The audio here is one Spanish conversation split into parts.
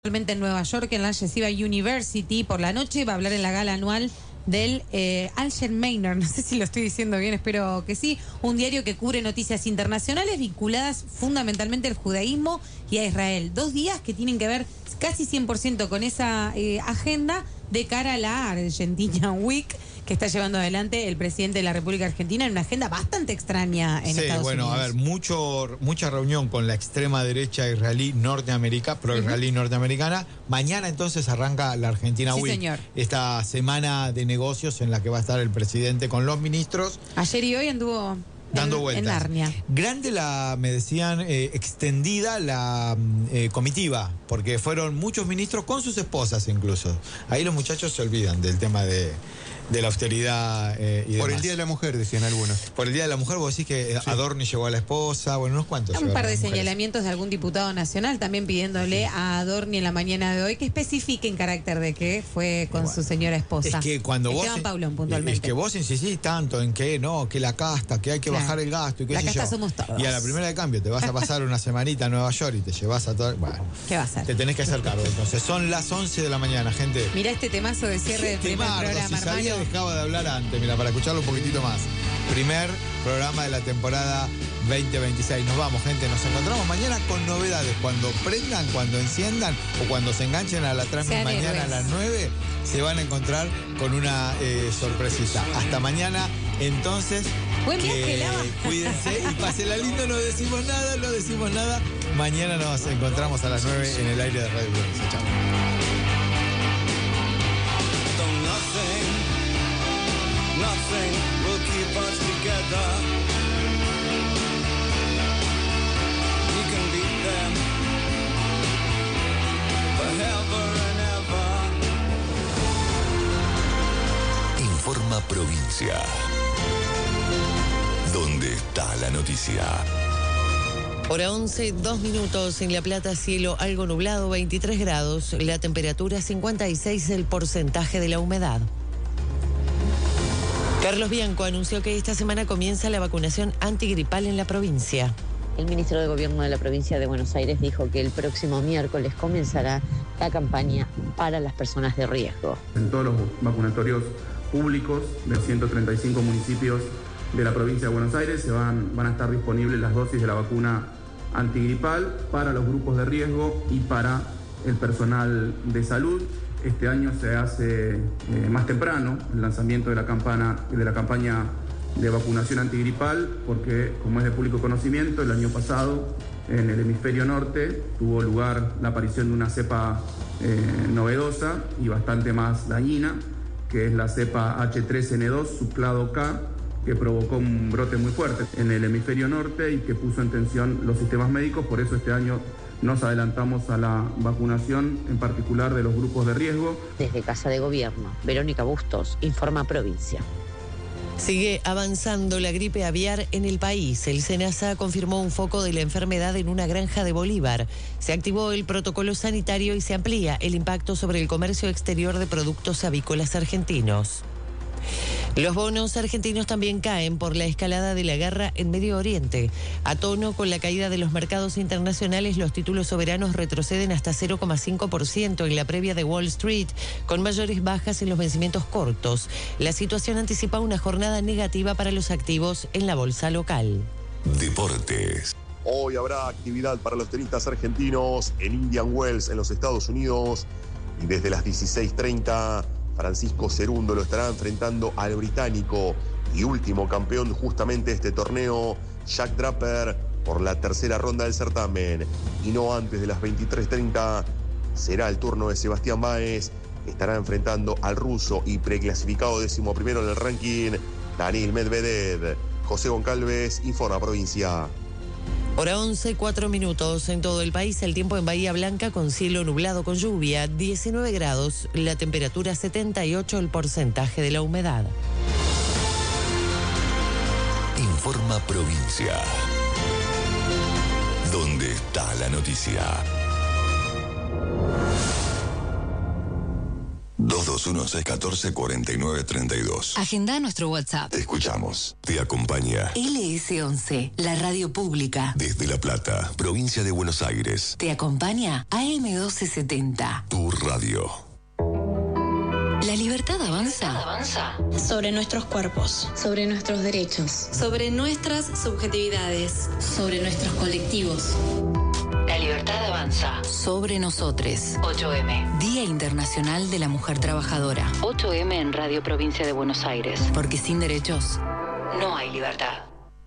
Actualmente en Nueva York, en la Yeshiva University. Por la noche va a hablar en la gala anual del Allgemeiner, no sé si lo estoy diciendo bien, espero que sí, un diario que cubre noticias internacionales vinculadas fundamentalmente al judaísmo y a Israel. 2 días que tienen que ver casi 100% con esa agenda de cara a la Argentina Week que está llevando adelante el presidente de la República Argentina en una agenda bastante extraña en Estados Unidos. A ver, mucha reunión con la extrema derecha israelí norteamericana, pro-israelí norteamericana. Mañana entonces arranca la Argentina Week, señor. Esta semana de negocios en la que va a estar el presidente con los ministros. Ayer y hoy anduvo dando vueltas. En Narnia. Grande me decían, extendida la comitiva, porque fueron muchos ministros con sus esposas incluso. Ahí los muchachos se olvidan del tema de la austeridad y Por demás. el Día de la Mujer, decían algunos. Por el Día de la Mujer, vos decís que sí. Adorni llevó a la esposa, bueno, unos cuantos. Un par de señalamientos de algún diputado nacional también pidiéndole a Adorni en la mañana de hoy que especifique en carácter de que fue con su señora esposa. Es que cuando Esteban Paulón, puntualmente. Es que vos insistís tanto en que no, que la casta, que hay que bajar el gasto y qué la sé casta yo. Somos todos. Y a la primera de cambio te vas a pasar una semanita a Nueva York y te llevas a todo. Bueno, ¿qué va a hacer? Te tenés que hacer cargo. Entonces, son las 11 de la mañana, gente. Mirá este temazo de cierre del primer programa, si sabía, dejaba de hablar antes, mira, para escucharlo un poquitito más. Primer programa de la temporada 2026. Nos vamos, gente. Nos encontramos mañana con novedades. Cuando prendan, cuando enciendan o cuando se enganchen a la transmisión mañana a las 9, se van a encontrar con una sorpresita. Hasta mañana, entonces. Buen viaje, Lava. Cuídense y pásenla lindo. No decimos nada. Mañana nos encontramos a las 9 en el aire de Radio Provincia. Chao. Nothing will keep us together. You can beat them forever and ever. Informa Provincia. ¿Dónde está la noticia? Hora 11, 2 minutos. En La Plata, cielo algo nublado, 23 grados. La temperatura 56, el porcentaje de la humedad. Carlos Bianco anunció que esta semana comienza la vacunación antigripal en la provincia. El ministro de Gobierno de la provincia de Buenos Aires dijo que el próximo miércoles comenzará la campaña para las personas de riesgo. En todos los vacunatorios públicos de 135 municipios de la provincia de Buenos Aires van a estar disponibles las dosis de la vacuna antigripal para los grupos de riesgo y para el personal de salud. Este año se hace más temprano el lanzamiento de la campaña de vacunación antigripal porque, como es de público conocimiento, el año pasado en el hemisferio norte tuvo lugar la aparición de una cepa novedosa y bastante más dañina, que es la cepa H3N2 subclado K, que provocó un brote muy fuerte en el hemisferio norte y que puso en tensión los sistemas médicos. Por eso este año nos adelantamos a la vacunación, en particular de los grupos de riesgo. Desde Casa de Gobierno, Verónica Bustos, Informa Provincia. Sigue avanzando la gripe aviar en el país. El SENASA confirmó un foco de la enfermedad en una granja de Bolívar. Se activó el protocolo sanitario y se amplía el impacto sobre el comercio exterior de productos avícolas argentinos. Los bonos argentinos también caen por la escalada de la guerra en Medio Oriente. A tono con la caída de los mercados internacionales, los títulos soberanos retroceden hasta 0,5% en la previa de Wall Street, con mayores bajas en los vencimientos cortos. La situación anticipa una jornada negativa para los activos en la bolsa local. Deportes. Hoy habrá actividad para los tenistas argentinos en Indian Wells, en los Estados Unidos. Y desde las 16:30... Francisco Cerundo lo estará enfrentando al británico y último campeón justamente de este torneo, Jack Draper, por la tercera ronda del certamen. Y no antes de las 23:30 será el turno de Sebastián Báez, que estará enfrentando al ruso y preclasificado 11º en el ranking, Daniil Medvedev. José Goncalves, Informa Provincia. Hora 11, 4 minutos. En todo el país, el tiempo en Bahía Blanca con cielo nublado con lluvia, 19 grados, la temperatura 78, el porcentaje de la humedad. Informa Provincia. ¿Dónde está la noticia? 22 2114-4932. Agenda nuestro WhatsApp. Te escuchamos. Te acompaña LS11, la radio pública. desde La Plata, provincia de Buenos Aires. Te acompaña AM1270. Tu radio. La libertad avanza. Sobre nuestros cuerpos, Sobre nuestros derechos. sobre nuestras subjetividades, Sobre nuestros colectivos. La libertad avanza. Sobre nosotros. 8M. Día Internacional de la Mujer Trabajadora. 8M en Radio Provincia de Buenos Aires. Porque sin derechos no hay libertad.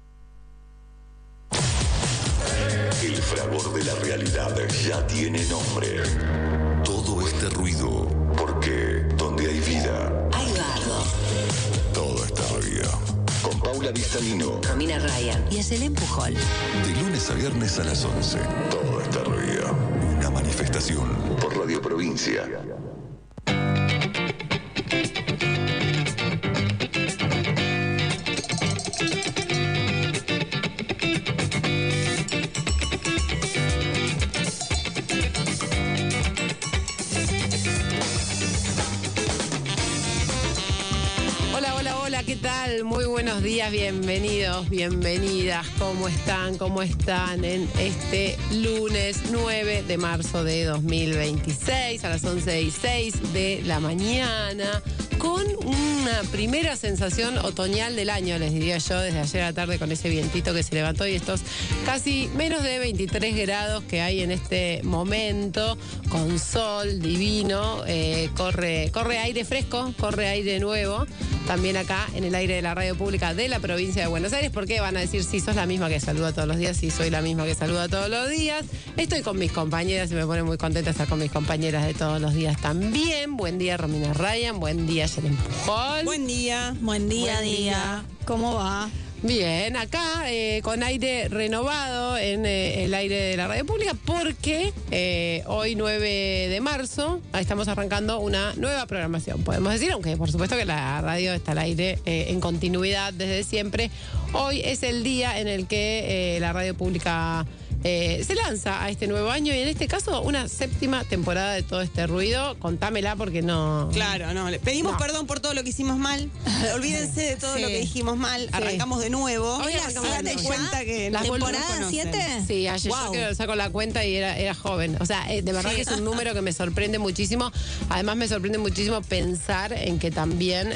El fragor de la realidad ya tiene nombre. Todo este ruido, porque donde hay vida, Hay bardo. todo está ruido. Con Paula Vistalino, Romina Ryan y Ayelen Pujol. de lunes a viernes a las 11. Todo está ruido. Una manifestación por Radio Provincia. Hola, hola, hola, ¿qué tal? Muy buenos días, bienvenidos, bienvenidas. ¿Cómo están? ¿Cómo están en este lunes 9 de marzo de 2026 a las 11:06 de la mañana? Con una primera sensación otoñal del año, les diría yo, desde ayer a la tarde con ese vientito que se levantó y estos casi menos de 23 grados que hay en este momento, con sol divino, corre aire fresco, corre aire nuevo, también acá en el aire de la radio pública de la provincia de Buenos Aires, porque van a decir, sí, sos la misma que saluda todos los días, sí, soy la misma que saluda todos los días, estoy con mis compañeras y me pone muy contenta estar con mis compañeras de todos los días también. Buen día, Romina Ryan, buen día, Ayelen Pujol. Buen día. Buen día. ¿Cómo va? Bien, acá con aire renovado en el aire de la radio pública porque hoy 9 de marzo estamos arrancando una nueva programación, podemos decir, aunque por supuesto que la radio está al aire en continuidad desde siempre. Hoy es el día en el que la radio pública se lanza a este nuevo año y en este caso una 7ª temporada de Todo Este Ruido. Contámela porque no... Claro, no. Le pedimos perdón por todo lo que hicimos mal. Olvídense de todo lo que dijimos mal. Arrancamos de nuevo. Hoy arrancamos de nuevo. Cuenta que Las temporada 7. Sí, ayer yo que saco la cuenta y era joven. O sea, de verdad que es un número que me sorprende muchísimo. Además me sorprende muchísimo pensar en que también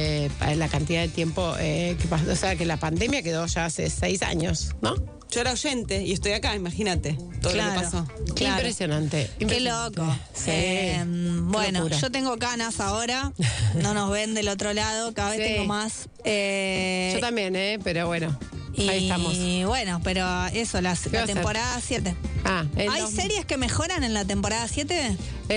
la cantidad de tiempo que pasó, o sea, que la pandemia quedó ya hace 6 años, ¿no? Yo era oyente y estoy acá, imagínate todo lo que pasó. Impresionante. Qué loco. Sí. Bueno, locura. yo tengo canas ahora. No nos ven del otro lado. Cada vez Sí. tengo más. Yo también, pero bueno. Ahí estamos. Y bueno, pero eso, la va a ser? temporada 7. ¿Hay series que mejoran en la temporada 7?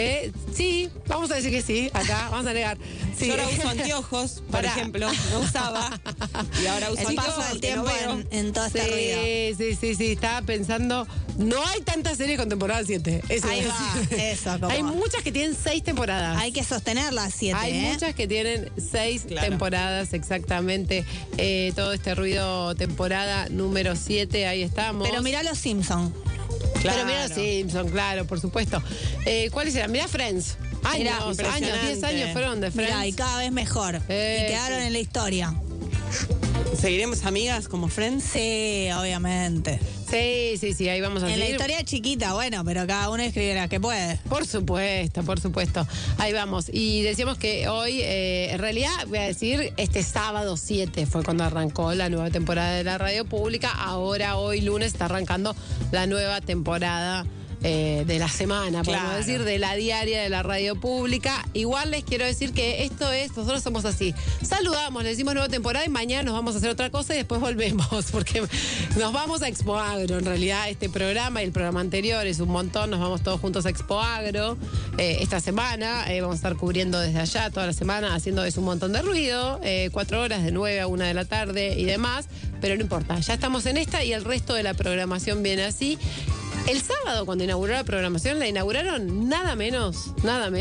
Sí, vamos a decir que sí, acá, vamos a negar. Sí. Yo ahora uso anteojos, por ejemplo. No usaba. Y ahora uso El paso anteojos. del tiempo en todo este ruido. Sí, estaba pensando, no hay tantas series con temporada 7. Ahí va, eso. Como hay muchas que tienen 6 temporadas. Hay que sostener las 7. Hay muchas que tienen 6 temporadas, exactamente. Todo este ruido, temporada número 7, ahí estamos. Pero mirá los Simpsons. Claro. Pero mira los Simpsons, claro, por supuesto. ¿Cuáles eran? Mirá Friends. Mirá, Años, 10 impresionante. años fueron de Friends. Mirá, y cada vez mejor. Y quedaron en la historia. ¿Seguiremos amigas como Friends? Sí, obviamente. Sí, ahí vamos a seguir. En la historia chiquita, bueno, pero cada uno escribe la que puede. Por supuesto. Ahí vamos. Y decíamos que hoy, en realidad, voy a decir, este sábado 7 fue cuando arrancó la nueva temporada de la radio pública. Ahora, hoy lunes, está arrancando la nueva temporada de la semana, podemos decir, de la diaria de la radio pública. Igual les quiero decir que nosotros somos así. Saludamos, le decimos nueva temporada y mañana nos vamos a hacer otra cosa y después volvemos, porque nos vamos a Expo Agro. En realidad, este programa y el programa anterior es un montón. Nos vamos todos juntos a Expo Agro esta semana. Vamos a estar cubriendo desde allá toda la semana, haciendo un montón de ruido, 4 horas de 9 a 1 de la tarde y demás. Pero no importa, ya estamos en esta y el resto de la programación viene así. El sábado, cuando inauguró la programación, la inauguraron nada menos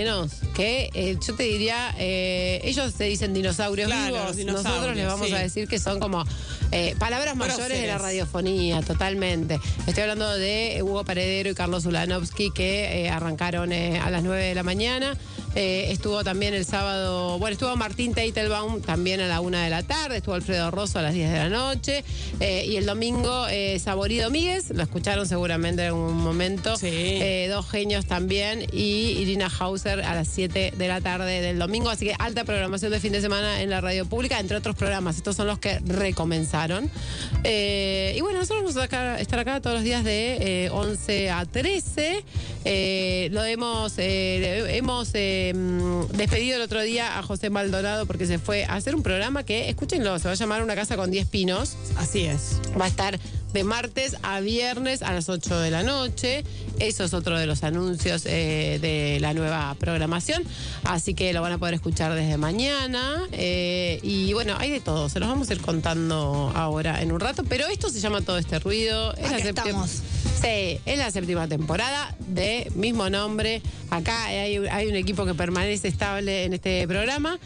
que, yo te diría, ellos se dicen dinosaurios vivos. Nosotros les vamos a decir que son como palabras mayores de la radiofonía, totalmente. Estoy hablando de Hugo Paredero y Carlos Ulanovsky, que arrancaron a las 9 de la mañana. Estuvo también el sábado, bueno, estuvo Martín Teitelbaum también a la 1 de la tarde, estuvo Alfredo Rosso a las 10 de la noche, y el domingo Saborí Domínguez, lo escucharon seguramente en algún momento, dos genios también, y Irina Hauser a las 7 de la tarde del domingo, así que alta programación de fin de semana en la radio pública, entre otros programas. Estos son los que recomenzaron. Y bueno, nosotros vamos a estar acá todos los días de 11 a 13. Lo hemos despedido el otro día a José Maldonado porque se fue a hacer un programa que, escúchenlo, se va a llamar Una Casa con 10 Pinos. Así es. Va a estar de martes a viernes a las 8 de la noche. Eso es otro de los anuncios de la nueva programación. Así que lo van a poder escuchar desde mañana. Y bueno, hay de todo. Se los vamos a ir contando ahora en un rato. Pero esto se llama Todo este ruido. Estamos. Sí, es la 7ª temporada de mismo nombre. Acá hay un equipo que permanece estable en este programa.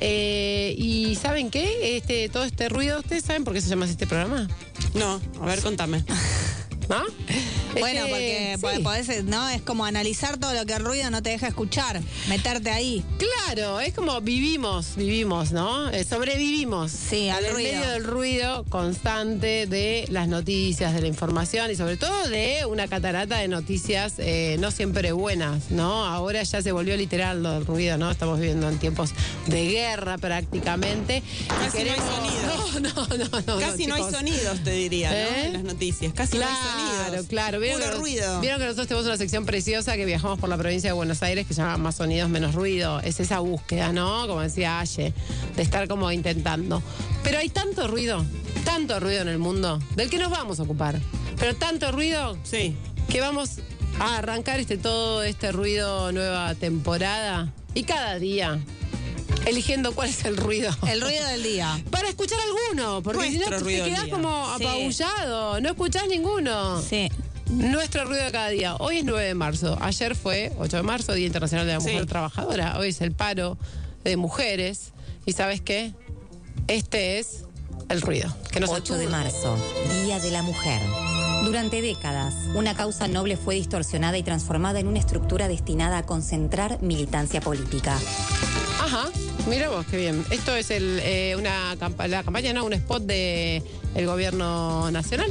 Y ¿saben qué? Todo este ruido, ¿ustedes saben por qué se llama así este programa? No, a ver, contame. ¿No? Bueno, porque podés, ¿no? Es como analizar todo lo que el ruido no te deja escuchar, meterte ahí. Claro, es como vivimos, ¿no? Sobrevivimos. Sí, al ruido. En medio del ruido constante de las noticias, de la información y sobre todo de una catarata de noticias no siempre buenas, ¿no? Ahora ya se volvió literal lo del ruido, ¿no? Estamos viviendo en tiempos de guerra prácticamente. Casi no hay sonidos. No, Casi no hay sonidos, te diría, ¿no? En las noticias. Casi no hay sonidos. Claro. Puro ruido. Vieron que nosotros tenemos una sección preciosa que viajamos por la provincia de Buenos Aires que se llama Más sonidos, menos ruido. Es esa búsqueda, ¿no? Como decía Aye, de estar como intentando. Pero hay tanto ruido en el mundo, del que nos vamos a ocupar. Pero tanto ruido, que vamos a arrancar todo este ruido, nueva temporada. Y cada día eligiendo cuál es el ruido. El ruido del día. Para escuchar alguno, porque si no te quedás como apabullado, no escuchás ninguno. Sí. Nuestro ruido de cada día. Hoy es 9 de marzo. Ayer fue 8 de marzo, Día Internacional de la Mujer Trabajadora. Hoy es el paro de mujeres. ¿Y sabes qué? Este es el ruido. Que nos 8 de marzo, Día de la Mujer. Durante décadas, una causa noble fue distorsionada y transformada en una estructura destinada a concentrar militancia política. Ajá, mira vos, qué bien. Esto es la campaña, no, un spot del gobierno nacional,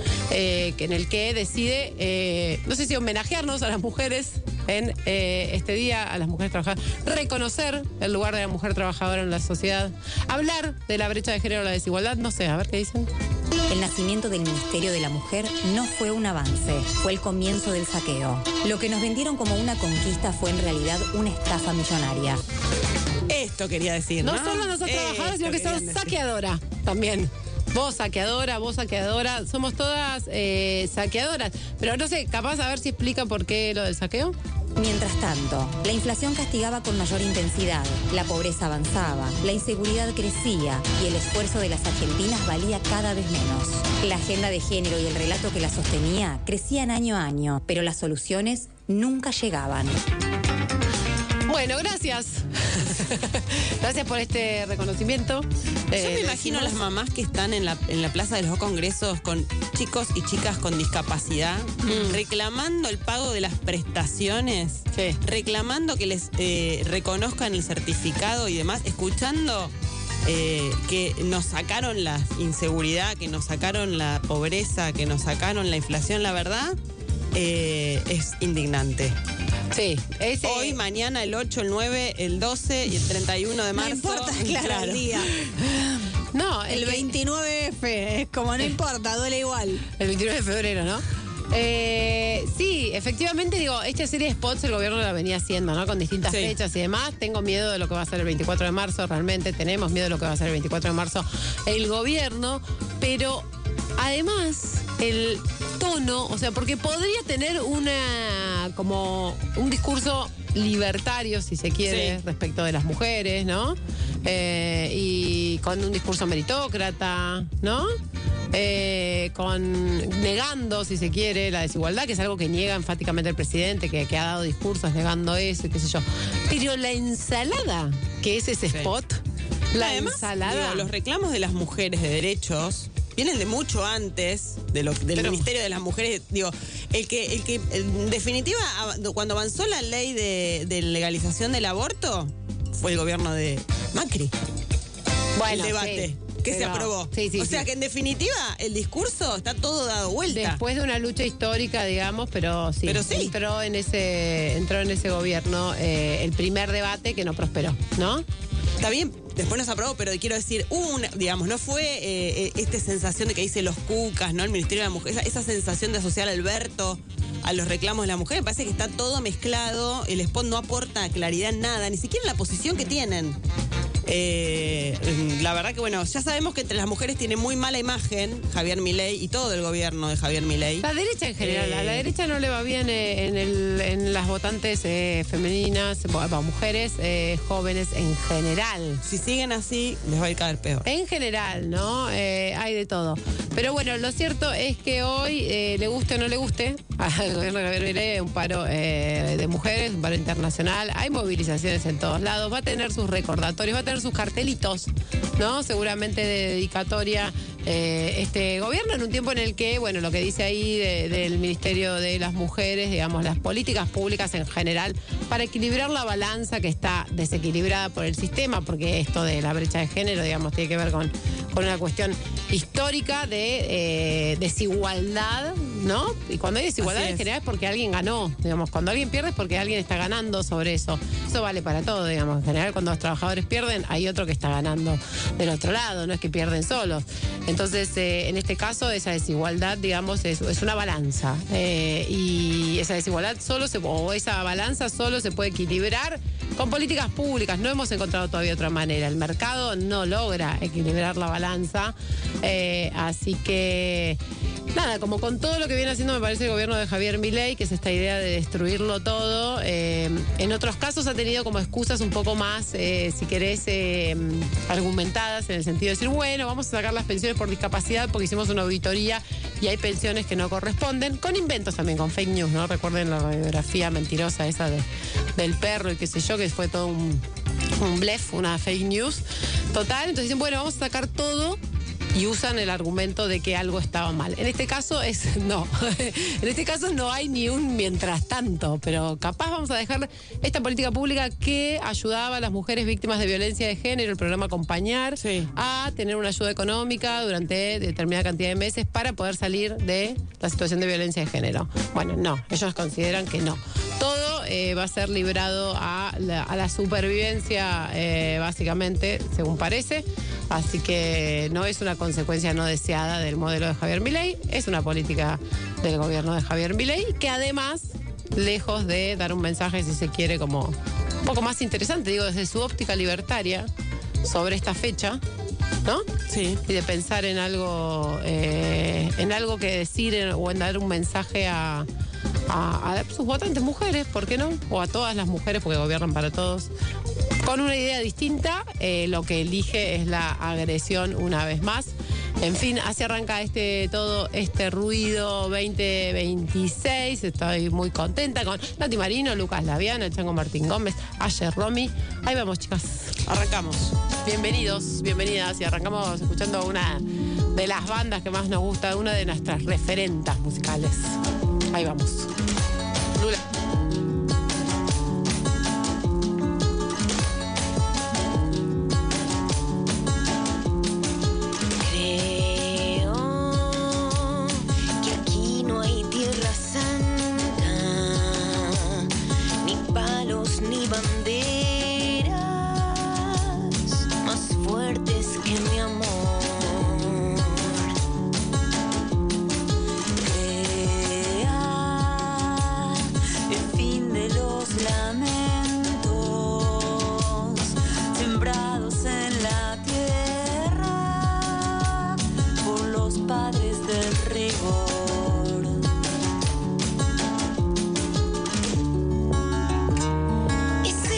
en el que decide, no sé si homenajearnos a las mujeres en este día, a las mujeres trabajadoras, reconocer el lugar de la mujer trabajadora en la sociedad, hablar de la brecha de género, la desigualdad, no sé, a ver qué dicen. El nacimiento del Ministerio de la Mujer no fue un avance, fue el comienzo del saqueo. Lo que nos vendieron como una conquista fue en realidad una estafa millonaria. Esto quería decir, ¿no? No solo nosotros trabajadoras, sino que sos saqueadora también. Vos saqueadora, somos todas saqueadoras. Pero no sé, capaz a ver si explica por qué lo del saqueo. Mientras tanto, la inflación castigaba con mayor intensidad, la pobreza avanzaba, la inseguridad crecía y el esfuerzo de las argentinas valía cada vez menos. La agenda de género y el relato que la sostenía crecían año a año, pero las soluciones nunca llegaban. Bueno, gracias. Gracias por este reconocimiento. Yo me imagino a las mamás que están en la plaza de los congresos con chicos y chicas con discapacidad, reclamando el pago de las prestaciones, reclamando que les reconozcan el certificado y demás, escuchando que nos sacaron la inseguridad, que nos sacaron la pobreza, que nos sacaron la inflación, la verdad, es indignante. Sí, hoy, mañana, el 8, el 9, el 12 y el 31 de marzo. No importa, claro, el día. No, el 29F, es como no importa, duele igual. El 29 de febrero, ¿no? Sí, efectivamente, digo, esta serie de spots el gobierno la venía haciendo, ¿no? Con distintas fechas y demás. Tengo miedo de lo que va a ser el 24 de marzo, realmente tenemos miedo de lo que va a ser el 24 de marzo el gobierno, pero además el tono, o sea, porque podría tener como un discurso libertario, si se quiere, respecto de las mujeres, ¿no? Y con un discurso meritócrata, ¿no? Negando, si se quiere, la desigualdad, que es algo que niega enfáticamente el presidente, que ha dado discursos negando eso y qué sé yo. Pero la ensalada, que es ese spot, además, ensalada. Los reclamos de las mujeres de derechos vienen de mucho antes del Ministerio de las Mujeres. Digo, El que en definitiva, cuando avanzó la ley de legalización del aborto, fue el gobierno de Macri. Bueno, el debate. Sí. Que se aprobó. O sea que en definitiva el discurso está todo dado vuelta. Después de una lucha histórica, digamos, pero sí. Entró en ese gobierno el primer debate que no prosperó, ¿no? Está bien, después no se aprobó, pero quiero decir, digamos, no fue esta sensación de que dice los cucas, ¿no? El Ministerio de la Mujer, esa sensación de asociar a Alberto a los reclamos de la mujer. Me parece que está todo mezclado, el spot no aporta claridad en nada, ni siquiera en la posición que tienen. La verdad que bueno, ya sabemos que entre las mujeres tiene muy mala imagen Javier Milei y todo el gobierno de Javier Milei. La derecha en general, a la derecha no le va bien en las votantes femeninas, mujeres jóvenes en general. Si siguen así, les va a ir cada vez peor. En general, ¿no? Hay de todo. Pero bueno, lo cierto es que hoy, le guste o no le guste, al gobierno de Javier Milei, un paro de mujeres, un paro internacional, hay movilizaciones en todos lados, va a tener sus recordatorios, va a tener sus cartelitos, ¿no? Seguramente de dedicatoria este gobierno en un tiempo en el que, bueno, lo que dice ahí del Ministerio de las Mujeres, digamos, las políticas públicas en general, para equilibrar la balanza que está desequilibrada por el sistema, porque esto de la brecha de género, digamos, tiene que ver con una cuestión histórica de desigualdad, ¿no? Y cuando hay desigualdad en general es porque alguien ganó, digamos, cuando alguien pierde es porque alguien está ganando sobre eso. Eso vale para todo, digamos, en general cuando los trabajadores pierden hay otro que está ganando del otro lado, no es que pierden solos. Entonces, en este caso, esa desigualdad, digamos, es una balanza. Y esa desigualdad esa balanza solo se puede equilibrar con políticas públicas. No hemos encontrado todavía otra manera. El mercado no logra equilibrar la balanza. Así que, nada, como con todo lo que viene haciendo, me parece, el gobierno de Javier Milei, que es esta idea de destruirlo todo. En otros casos ha tenido como excusas un poco más, si querés, argumentadas, en el sentido de decir, bueno, vamos a sacar las pensiones por discapacidad porque hicimos una auditoría y hay pensiones que no corresponden, con inventos también, con fake news, ¿no? Recuerden la radiografía mentirosa esa del perro y qué sé yo, que fue todo un blef, una fake news total. Entonces dicen, bueno, vamos a sacar todo y usan el argumento de que algo estaba mal. En este caso no. En este caso no hay ni un mientras tanto, pero capaz vamos a dejar esta política pública que ayudaba a las mujeres víctimas de violencia de género, el programa Acompañar, a tener una ayuda económica durante determinada cantidad de meses para poder salir de la situación de violencia de género. Bueno, no, ellos consideran que no. Todo va a ser librado a la supervivencia, básicamente, según parece. Así que no es una consecuencia no deseada del modelo de Javier Milei, es una política del gobierno de Javier Milei, que además, lejos de dar un mensaje, si se quiere, como un poco más interesante, digo, desde su óptica libertaria sobre esta fecha, ¿no? Sí. Y de pensar en algo que decir o en dar un mensaje a sus votantes mujeres, ¿por qué no? O a todas las mujeres, porque gobiernan para todos. Con una idea distinta, lo que elige es la agresión una vez más. En fin, así arranca todo este ruido 2026. Estoy muy contenta con Nati Marino, Lucas Laviano, el Chango Martín Gómez, Ayer Romy. Ahí vamos, chicas. Arrancamos. Bienvenidos, bienvenidas. Y arrancamos escuchando una de las bandas que más nos gusta, una de nuestras referentas musicales. Ahí vamos. Lula. Y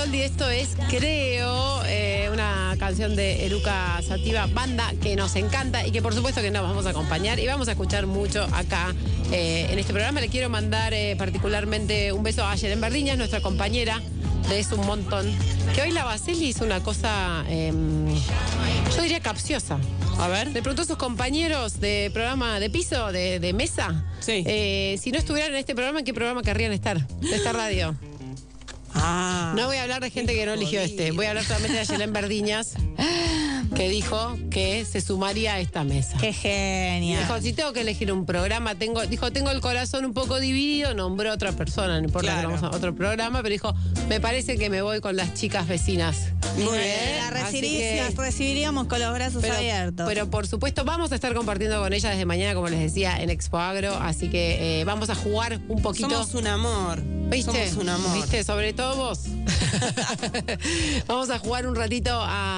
Goldie, esto es Creo, una canción de Eruca Sativa, banda que nos encanta y que por supuesto que nos vamos a acompañar y vamos a escuchar mucho acá en este programa. Le quiero mandar particularmente un beso a Ayelen Verdiñas, nuestra compañera de Es un Montón, que hoy la Baseli hizo una cosa, yo diría capciosa. A ver. Le preguntó a sus compañeros de programa de piso, de mesa, sí. Si no estuvieran en este programa, ¿en qué programa querrían estar? De esta radio. No voy a hablar de gente que no eligió este. Voy a hablar solamente de Ayelen Verdiñas, que dijo que se sumaría a esta mesa. ¡Qué genial! Dijo, si tengo que elegir un programa, tengo el corazón un poco dividido, nombró a otra persona, no importa que vamos a otro programa, pero dijo, me parece que me voy con las chicas vecinas. Muy bien. Las recibiríamos con los brazos abiertos. Pero por supuesto vamos a estar compartiendo con ella desde mañana, como les decía, en Expo Agro, así que vamos a jugar un poquito. Somos un amor. ¿Viste? Somos un amor. ¿Viste? Sobre todo vos. Vamos a jugar un ratito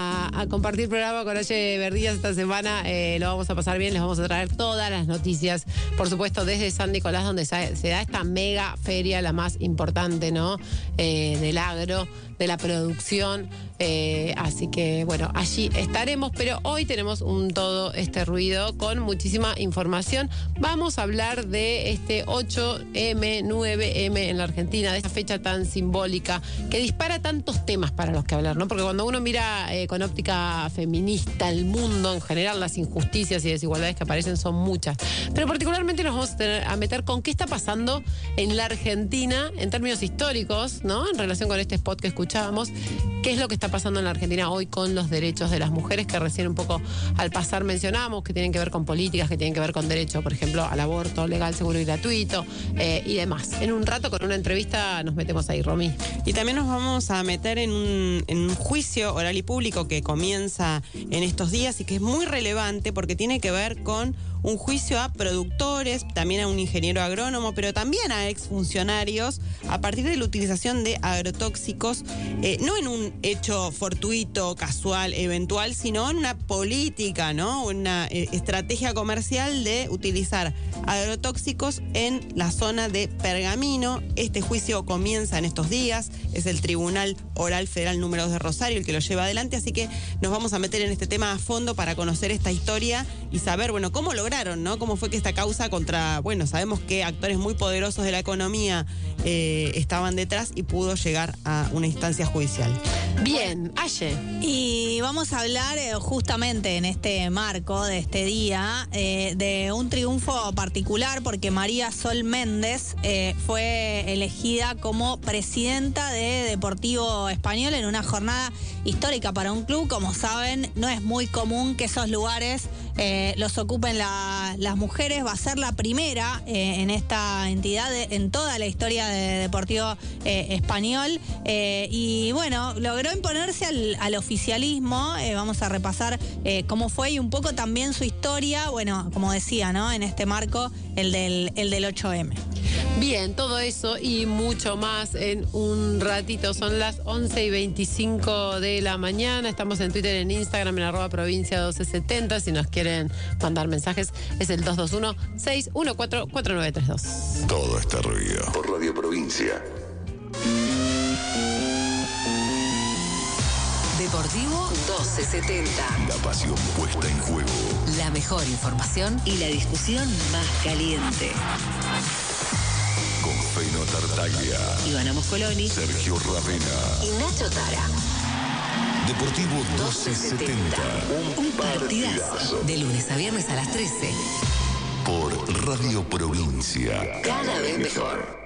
a compartir programa con Aye Verdiñas esta semana. Lo vamos a pasar bien, les vamos a traer todas las noticias, por supuesto, desde San Nicolás, donde se da esta mega feria, la más importante, ¿no? Del agro, de la producción. Así que, bueno, allí estaremos, pero hoy tenemos todo este ruido con muchísima información. Vamos a hablar de este 8M, 9M en la Argentina, de esta fecha tan simbólica que dispara tantos temas para los que hablar, ¿no? Porque cuando uno mira con óptica feminista el mundo en general, las injusticias y desigualdades que aparecen son muchas. Pero particularmente nos vamos a meter con qué está pasando en la Argentina en términos históricos, ¿no? En relación con este spot que escuchábamos, qué es lo que está pasando en la Argentina hoy con los derechos de las mujeres, que recién un poco al pasar mencionamos, que tienen que ver con políticas, que tienen que ver con derecho, por ejemplo, al aborto legal, seguro y gratuito, y demás. En un rato con una entrevista nos metemos ahí, Romy. Y también nos vamos a meter en un juicio oral y público que comienza en estos días y que es muy relevante porque tiene que ver con un juicio a productores, también a un ingeniero agrónomo, pero también a exfuncionarios a partir de la utilización de agrotóxicos, no en un hecho fortuito, casual, eventual, sino en una política, ¿no? Una estrategia comercial de utilizar agrotóxicos en la zona de Pergamino. Este juicio comienza en estos días, es el Tribunal Oral Federal número 2 de Rosario el que lo lleva adelante, así que nos vamos a meter en este tema a fondo para conocer esta historia y saber, bueno, cómo lograron, ¿no? Cómo fue que esta causa contra, bueno, sabemos que actores muy poderosos de la economía estaban detrás y pudo llegar a una instancia judicial. Bien, Aye. Y vamos a hablar justamente en este marco de este día de un triunfo particular porque María Sol Méndez fue elegida como presidenta de Deportivo Español en una jornada histórica para un club. Como saben, no es muy común que esos lugares los ocupen las mujeres. Va a ser la primera en esta entidad, en toda la historia de Deportivo Español. Y bueno, logró imponerse al oficialismo. Vamos a repasar cómo fue y un poco también su historia. Bueno, como decía, ¿no? En este marco, el del 8M. Bien, todo eso y mucho más en un ratito. Son las 11:25 de la mañana. Estamos en Twitter, en Instagram, en @provincia1270. Si nos quieren mandar mensajes, es el 221-614-4932. Todo este ruido por Radio Provincia. Deportivo 1270. La pasión puesta en juego. La mejor información y la discusión más caliente. Con Feno Tartaglia, Ivana Moscoloni, Sergio Ravena y Nacho Tara. Deportivo 1270. Un partidazo. De lunes a viernes a las 13. Por Radio Provincia. Cada vez mejor.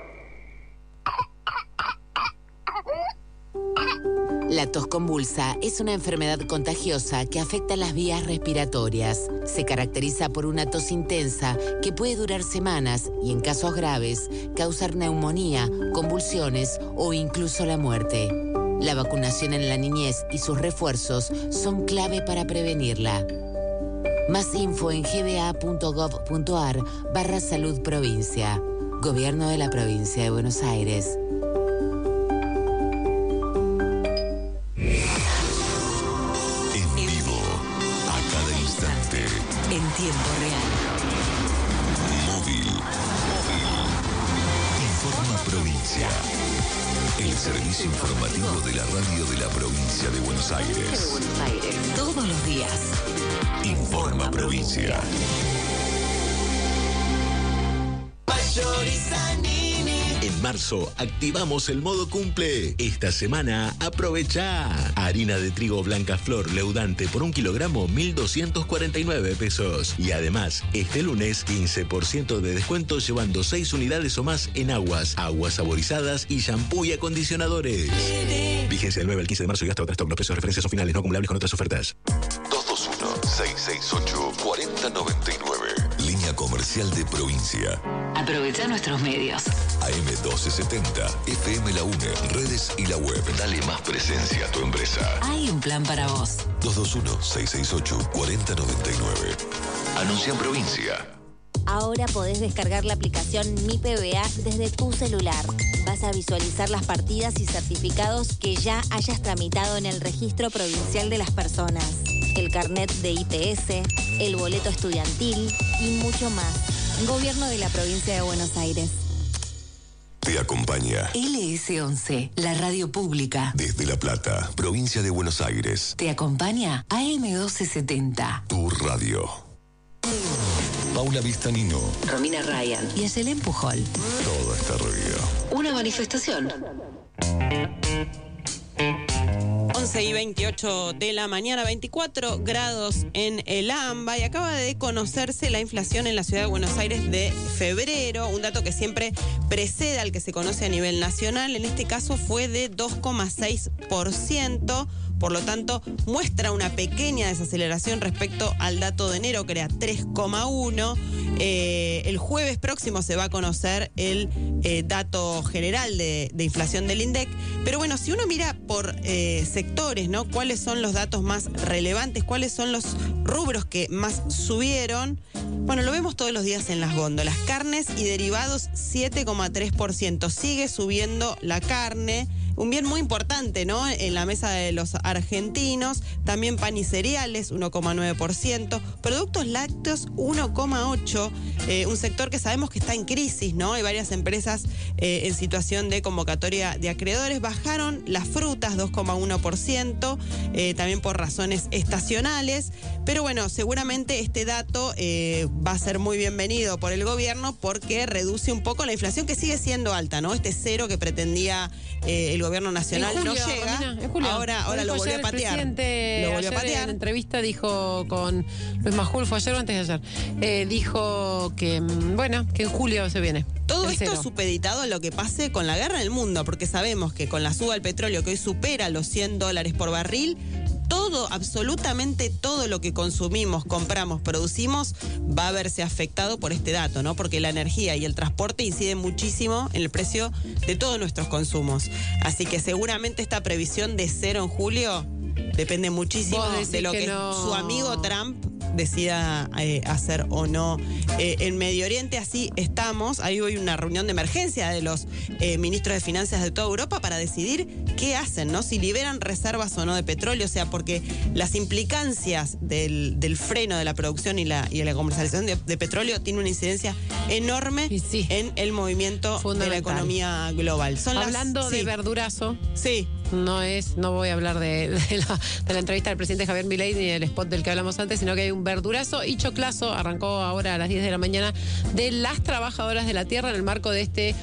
La tos convulsa es una enfermedad contagiosa que afecta las vías respiratorias. Se caracteriza por una tos intensa que puede durar semanas y, en casos graves, causar neumonía, convulsiones o incluso la muerte. La vacunación en la niñez y sus refuerzos son clave para prevenirla. Más info en gba.gov.ar/salud provincia. Gobierno de la Provincia de Buenos Aires. En tiempo real. Móvil. Informa Provincia. El servicio informativo de la radio de la provincia de Buenos Aires. Todos los días. Informa Provincia. En marzo activamos el modo cumple. Esta semana aprovecha. Harina de trigo blanca flor leudante por 1 kilogramo 1.249 pesos. Y además, este lunes 15% de descuento llevando 6 unidades o más en aguas saborizadas y shampoo y acondicionadores. Vigencia del 9 al 15 de marzo y hasta otro stock. Los precios de referencia son finales, no acumulables con otras ofertas. 221-668-4099. Línea comercial de provincia. Aprovecha nuestros medios. AM1270, FM La UNE, redes y la web. Dale más presencia a tu empresa. Hay un plan para vos. 221-668-4099. Anuncia en provincia. Ahora podés descargar la aplicación Mi PBA desde tu celular. Vas a visualizar las partidas y certificados que ya hayas tramitado en el Registro Provincial de las Personas, el carnet de IPS, el boleto estudiantil y mucho más. Gobierno de la Provincia de Buenos Aires. Te acompaña LS11, la radio pública. desde La Plata, provincia de Buenos Aires. Te acompaña AM1270. Tu radio. Paula Vistanino. Romina Ryan y Eselén Pujol. Todo este ruido. Una manifestación. 11:28 de la mañana, 24 grados en el AMBA, y acaba de conocerse la inflación en la ciudad de Buenos Aires de febrero, un dato que siempre precede al que se conoce a nivel nacional. En este caso fue de 2,6%, por lo tanto muestra una pequeña desaceleración respecto al dato de enero, que era 3,1%. El jueves próximo se va a conocer el dato general de inflación del INDEC, pero bueno, si uno mira por sectores, ¿no? ¿Cuáles son los datos más relevantes? ¿Cuáles son los rubros que más subieron? Bueno, lo vemos todos los días en las góndolas. Carnes y derivados, 7,3%. Sigue subiendo la carne. Un bien muy importante, ¿no? En la mesa de los argentinos. También pan y cereales, 1,9%. Productos lácteos, 1,8%. Un sector que sabemos que está en crisis, ¿no? Hay varias empresas en situación de convocatoria de acreedores. Bajaron las frutas, 2,1%. También por razones estacionales. Pero bueno, seguramente este dato va a ser muy bienvenido por el gobierno porque reduce un poco la inflación, que sigue siendo alta, ¿no? Este cero que pretendía el gobierno nacional en julio, no llega. Romina, en julio. Ahora lo volvió a patear. Lo volvió a patear. En entrevista dijo con Luis Majul, fue ayer o antes de ayer, dijo que, bueno, que en julio se viene. Todo esto cero. supeditado a lo que pase con la guerra en el mundo, porque sabemos que con la suba del petróleo que hoy supera los $100 por barril, todo, absolutamente todo lo que consumimos, compramos, producimos, va a verse afectado por este dato, ¿no? Porque la energía y el transporte inciden muchísimo en el precio de todos nuestros consumos. Así que seguramente esta previsión de cero en julio depende muchísimo de lo que su amigo Trump decida hacer o no en Medio Oriente. Así estamos. Hay hoy una reunión de emergencia de los ministros de finanzas de toda Europa para decidir qué hacen, ¿no? Si liberan reservas o no de petróleo, o sea, porque las implicancias del freno de la producción y la comercialización de petróleo tiene una incidencia enorme en el movimiento de la economía global. Hablando de verdurazo. Sí. No voy a hablar de la entrevista del presidente Javier Milei ni del spot del que hablamos antes, sino que hay un verdurazo y choclazo, arrancó ahora a las 10 de la mañana, de las trabajadoras de la tierra en el marco de este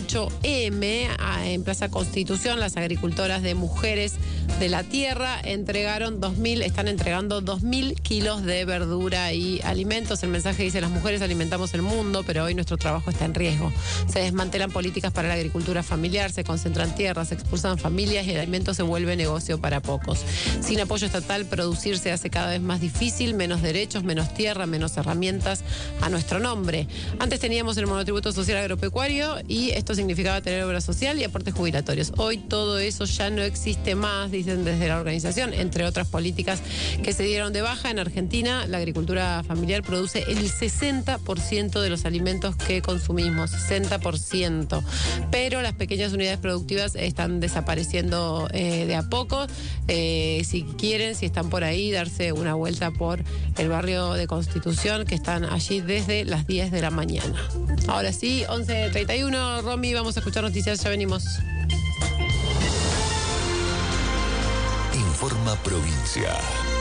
8M en Plaza Constitución. Las agricultoras de Mujeres de la Tierra están entregando 2.000 kilos de verdura y alimentos. El mensaje dice: las mujeres alimentamos el mundo, pero hoy nuestro trabajo está en riesgo. Se desmantelan políticas para la agricultura familiar, se concentran tierras, se expulsan familias y el alimento se vuelve negocio para pocos. Sin apoyo estatal, producir se hace cada vez más difícil, menos derechos, menos tierra, menos herramientas a nuestro nombre. Antes teníamos el monotributo social agropecuario y esto significaba tener obra social y aportes jubilatorios. Hoy todo eso ya no existe más, dicen desde la organización, entre otras políticas que se dieron de baja. En Argentina, la agricultura familiar produce el 60% de los alimentos que consumimos, 60%. Pero las pequeñas unidades productivas están desapareciendo de a poco. Si están por ahí, darse una vuelta por el barrio de Constitución, que están allí desde las 10 de la mañana. Ahora sí, 11:31, Romy, vamos a escuchar noticias, ya venimos. Informa Provincia.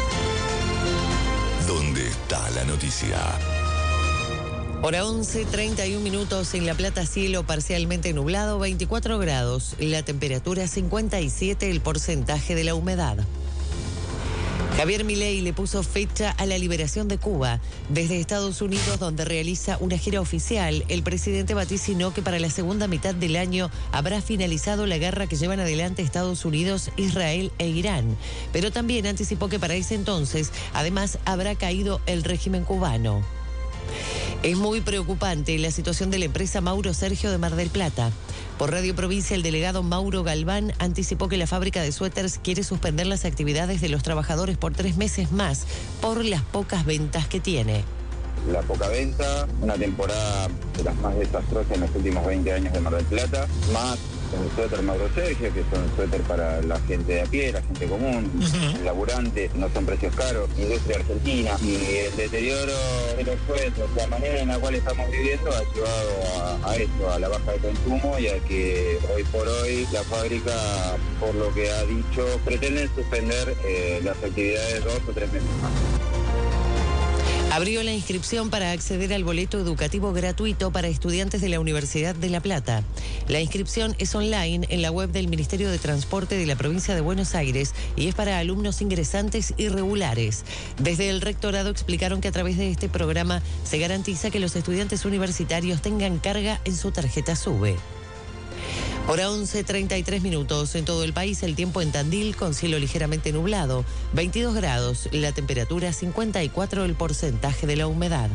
¿Dónde está la noticia? Hora 11:31 en La Plata, cielo parcialmente nublado, 24 grados, la temperatura 57, el porcentaje de la humedad. Javier Milei le puso fecha a la liberación de Cuba. Desde Estados Unidos, donde realiza una gira oficial, el presidente vaticinó que para la segunda mitad del año habrá finalizado la guerra que llevan adelante Estados Unidos, Israel e Irán. Pero también anticipó que para ese entonces, además, habrá caído el régimen cubano. Es muy preocupante la situación de la empresa Mauro Sergio de Mar del Plata. Por Radio Provincia, el delegado Mauro Galván anticipó que la fábrica de suéteres quiere suspender las actividades de los trabajadores por 3 meses más por las pocas ventas que tiene. La poca venta, una temporada de las más desastrosas en los últimos 20 años de Mar del Plata, más el suéter Mauro Sergio, que son suéter para la gente de a pie, la gente común, el laburante, no son precios caros, industria argentina, y el deterioro de los suéteres, la manera en la cual estamos viviendo ha llevado a esto, a la baja de consumo y a que hoy por hoy la fábrica, por lo que ha dicho, pretende suspender las actividades 2 o 3 meses más. Abrió la inscripción para acceder al boleto educativo gratuito para estudiantes de la Universidad de La Plata. La inscripción es online en la web del Ministerio de Transporte de la provincia de Buenos Aires y es para alumnos ingresantes irregulares. Desde el rectorado explicaron que a través de este programa se garantiza que los estudiantes universitarios tengan carga en su tarjeta SUBE. Hora 11:33 en todo el país, el tiempo en Tandil con cielo ligeramente nublado, 22 grados, la temperatura 54, el porcentaje de la humedad.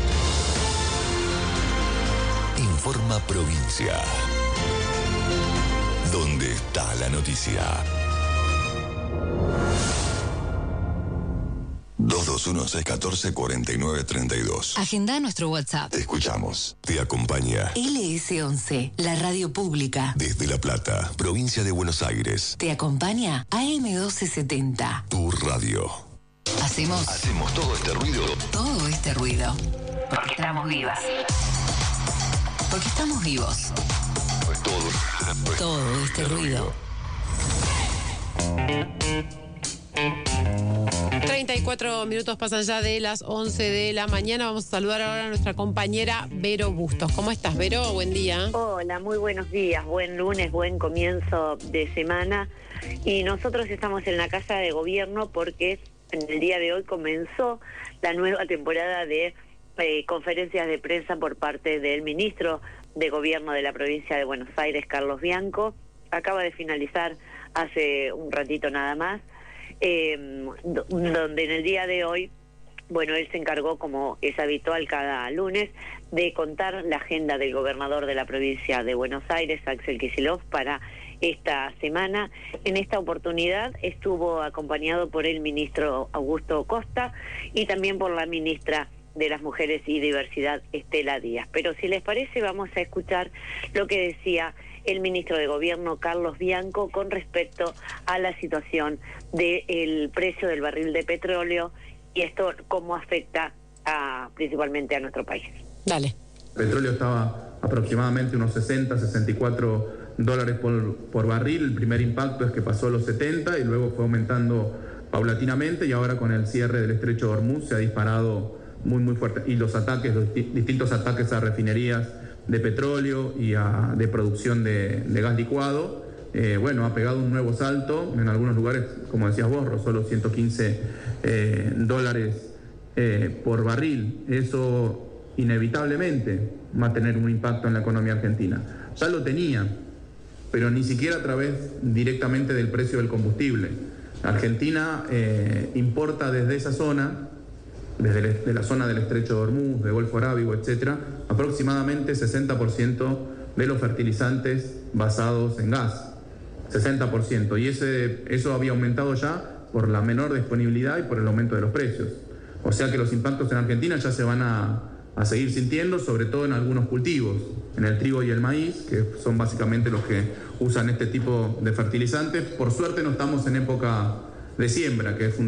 Informa Provincia. ¿Dónde está la noticia? 221-614-4932. Agenda nuestro WhatsApp. Te escuchamos. Te acompaña LS11, la radio pública. desde La Plata, provincia de Buenos Aires. Te acompaña AM1270. Tu radio. Hacemos todo este ruido. todo este ruido. Porque estamos vivas. Porque estamos vivos. Todo este ruido. 34 minutos pasan ya de las 11 de la mañana. Vamos a saludar ahora a nuestra compañera Vero Bustos. ¿Cómo estás, Vero? Buen día. Hola, muy buenos días. Buen lunes, buen comienzo de semana. Y nosotros estamos en la Casa de Gobierno porque en el día de hoy comenzó la nueva temporada de conferencias de prensa por parte del ministro de Gobierno de la provincia de Buenos Aires, Carlos Bianco. Acaba de finalizar hace un ratito nada más. Donde en el día de hoy, bueno, él se encargó, como es habitual cada lunes, de contar la agenda del gobernador de la provincia de Buenos Aires, Axel Kicillof, para esta semana. En esta oportunidad estuvo acompañado por el ministro Augusto Costa y también por la ministra de las Mujeres y Diversidad, Estela Díaz. Pero si les parece, vamos a escuchar lo que decía el ministro de Gobierno, Carlos Bianco, con respecto a la situación del precio del barril de petróleo y esto cómo afecta principalmente a nuestro país. Dale. El petróleo estaba aproximadamente unos 60, 64 dólares por barril. El primer impacto es que pasó a los 70 y luego fue aumentando paulatinamente y ahora con el cierre del estrecho de Hormuz se ha disparado muy fuerte. Y los ataques, los distintos ataques a refinerías de petróleo y de producción de gas licuado, ha pegado un nuevo salto. En algunos lugares, como decías vos, rozó los 115 dólares por barril. Eso inevitablemente va a tener un impacto en la economía argentina. Ya lo tenía, pero ni siquiera a través directamente del precio del combustible. Argentina importa desde esa zona, desde la zona del estrecho de Hormuz, de Golfo Arábigo, etcétera, aproximadamente 60% de los fertilizantes basados en gas. 60%. Y eso había aumentado ya por la menor disponibilidad y por el aumento de los precios. O sea que los impactos en Argentina ya se van a seguir sintiendo, sobre todo en algunos cultivos, en el trigo y el maíz, que son básicamente los que usan este tipo de fertilizantes. Por suerte no estamos en época de siembra, que es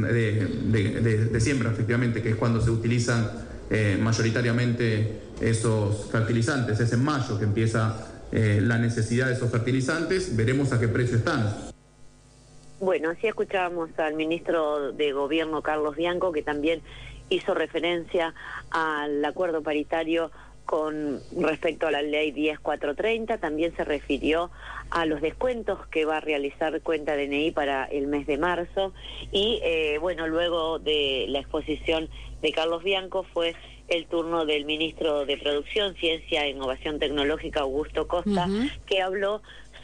de siembra, efectivamente, que es cuando se utilizan mayoritariamente esos fertilizantes. Es en mayo que empieza la necesidad de esos fertilizantes. Veremos a qué precio están. Bueno, así escuchábamos al ministro de Gobierno, Carlos Bianco, que también hizo referencia al acuerdo paritario con respecto a la ley 10430, también se refirió a los descuentos que va a realizar Cuenta DNI para el mes de marzo y bueno, luego de la exposición de Carlos Bianco fue el turno del ministro de Producción, Ciencia e Innovación Tecnológica, Augusto Costa, que habló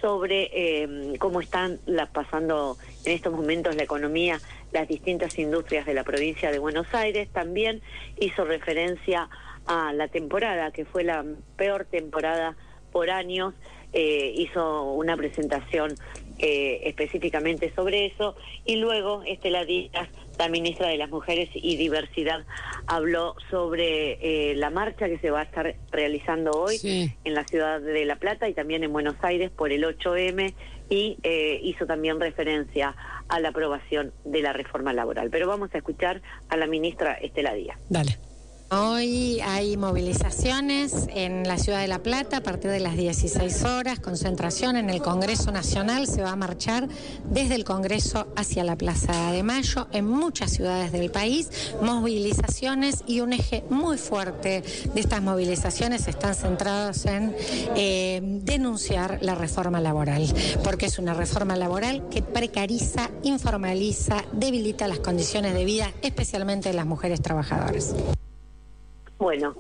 sobre cómo están pasando en estos momentos la economía, las distintas industrias de la provincia de Buenos Aires. También hizo referencia a la temporada, que fue la peor temporada por años. Hizo una presentación específicamente sobre eso, y luego Estela Díaz, la ministra de las Mujeres y Diversidad, habló sobre la marcha que se va a estar realizando hoy en la ciudad de La Plata y también en Buenos Aires por el 8M, y hizo también referencia a la aprobación de la reforma laboral. Pero vamos a escuchar a la ministra Estela Díaz. Dale. Hoy hay movilizaciones en la ciudad de La Plata a partir de las 16 horas, concentración en el Congreso Nacional, se va a marchar desde el Congreso hacia la Plaza de Mayo, en muchas ciudades del país, movilizaciones, y un eje muy fuerte de estas movilizaciones están centrados en denunciar la reforma laboral, porque es una reforma laboral que precariza, informaliza, debilita las condiciones de vida, especialmente de las mujeres trabajadoras. Bueno,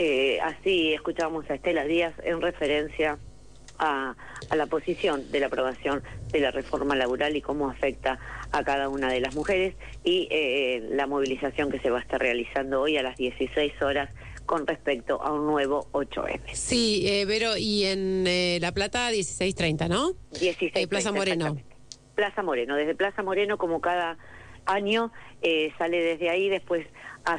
así escuchamos a Estela Díaz en referencia a la posición de la aprobación de la reforma laboral y cómo afecta a cada una de las mujeres, y la movilización que se va a estar realizando hoy a las 16 horas con respecto a un nuevo 8M. Sí, Vero, y en La Plata 16:30, ¿no? 16:30, Plaza Moreno. Plaza Moreno, desde Plaza Moreno, como cada año, sale desde ahí, después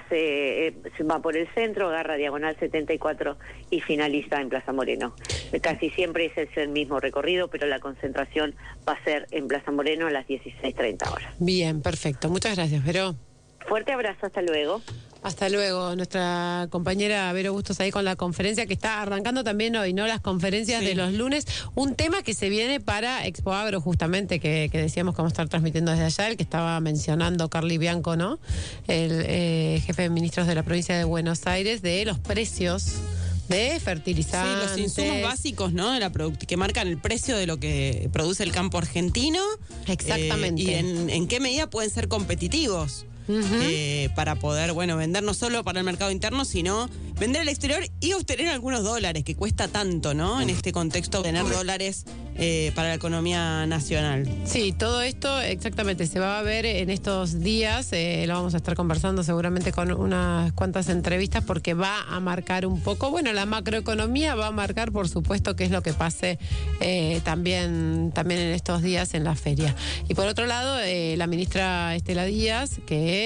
se va por el centro, agarra Diagonal 74 y finaliza en Plaza Moreno. Casi siempre ese es el mismo recorrido, pero la concentración va a ser en Plaza Moreno a las 16:30 horas. Bien, perfecto. Muchas gracias, Vero. Fuerte abrazo, hasta luego. Hasta luego, nuestra compañera Vero Bustos ahí con la conferencia que está arrancando también hoy, ¿no? Las conferencias de los lunes. Un tema que se viene para Expo Agro, justamente, que decíamos que vamos a estar transmitiendo desde allá, el que estaba mencionando Carly Bianco, ¿no? El jefe de ministros de la provincia de Buenos Aires, de los precios de fertilizantes. Sí, los insumos básicos, ¿no? Que marcan el precio de lo que produce el campo argentino. Exactamente. Y en qué medida pueden ser competitivos. Para poder, vender no solo para el mercado interno, sino vender al exterior y obtener algunos dólares, que cuesta tanto, ¿no? En este contexto, obtener dólares para la economía nacional. Sí, todo esto exactamente se va a ver en estos días, lo vamos a estar conversando seguramente con unas cuantas entrevistas, porque va a marcar un poco, la macroeconomía va a marcar, por supuesto, qué es lo que pase también en estos días en la feria. Y por otro lado, la ministra Estela Díaz, que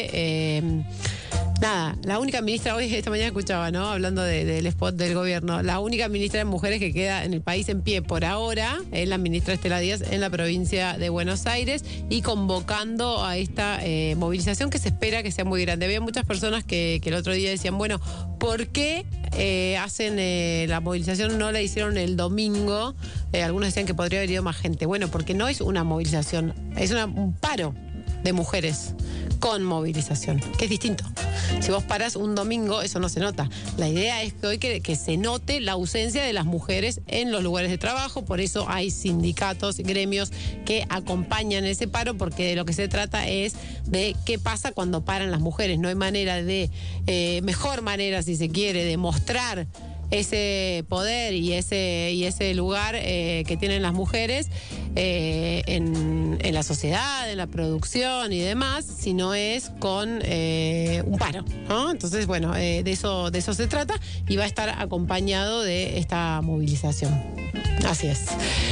la única ministra, hoy esta mañana escuchaba, ¿no? Hablando del spot del gobierno, la única ministra de mujeres que queda en el país en pie por ahora es la ministra Estela Díaz en la provincia de Buenos Aires, y convocando a esta movilización que se espera que sea muy grande. Había muchas personas que el otro día decían, ¿por qué hacen la movilización? No la hicieron el domingo. Algunos decían que podría haber ido más gente. Porque no es una movilización, es un paro de mujeres con movilización, que es distinto. Si vos parás un domingo, eso no se nota. La idea es que hoy que se note la ausencia de las mujeres en los lugares de trabajo, por eso hay sindicatos, gremios que acompañan ese paro, porque de lo que se trata es de qué pasa cuando paran las mujeres. No hay manera mejor manera, si se quiere, de mostrar ese poder y ese lugar que tienen las mujeres en la sociedad, en la producción y demás, si no es con un paro, ¿no? Entonces, de eso se trata, y va a estar acompañado de esta movilización. Así es.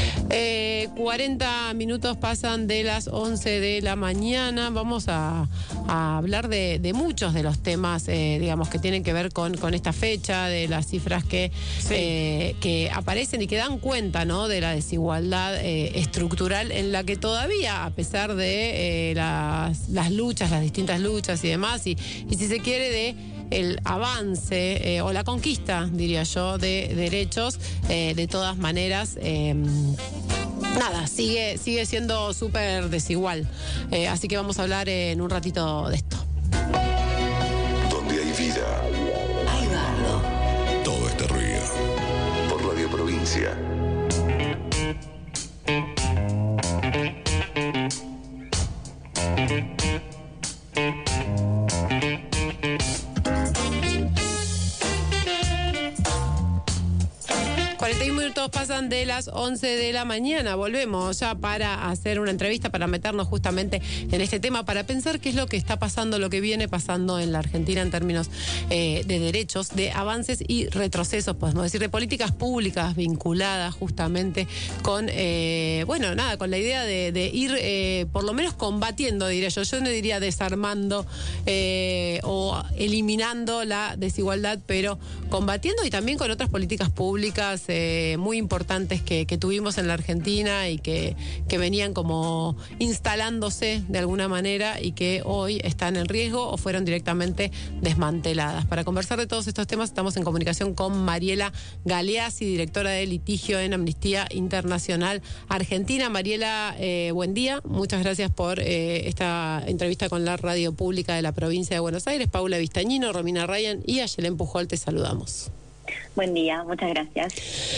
40 minutos pasan de las 11 de la mañana. Vamos a hablar de muchos de los temas, que tienen que ver con esta fecha, de las cifras que aparecen y que dan cuenta, ¿no? De la desigualdad estructural en la que todavía, a pesar de las luchas, las distintas luchas y demás, y si se quiere, de el avance o la conquista, diría yo, de derechos, de todas maneras nada, sigue siendo súper desigual. Así que vamos a hablar en un ratito de esto. Donde hay vida, Hay bardo. todo este río. Por Radio Provincia. Pasan de las 11 de la mañana. Volvemos ya para hacer una entrevista, para meternos justamente en este tema, para pensar qué es lo que está pasando, lo que viene pasando en la Argentina en términos de derechos, de avances y retrocesos, podemos decir, de políticas públicas vinculadas justamente con, con la idea de ir por lo menos combatiendo, diría yo no diría desarmando o eliminando la desigualdad, pero combatiendo, y también con otras políticas públicas muy importantes que tuvimos en la Argentina y que venían como instalándose de alguna manera y que hoy están en riesgo o fueron directamente desmanteladas. Para conversar de todos estos temas estamos en comunicación con Mariela Galeazzi, directora de litigio en Amnistía Internacional Argentina. Mariela, buen día. Muchas gracias por esta entrevista con la radio pública de la provincia de Buenos Aires. Paula Vistañino, Romina Ryan y Ayelén Pujol, te saludamos. Buen día, muchas gracias.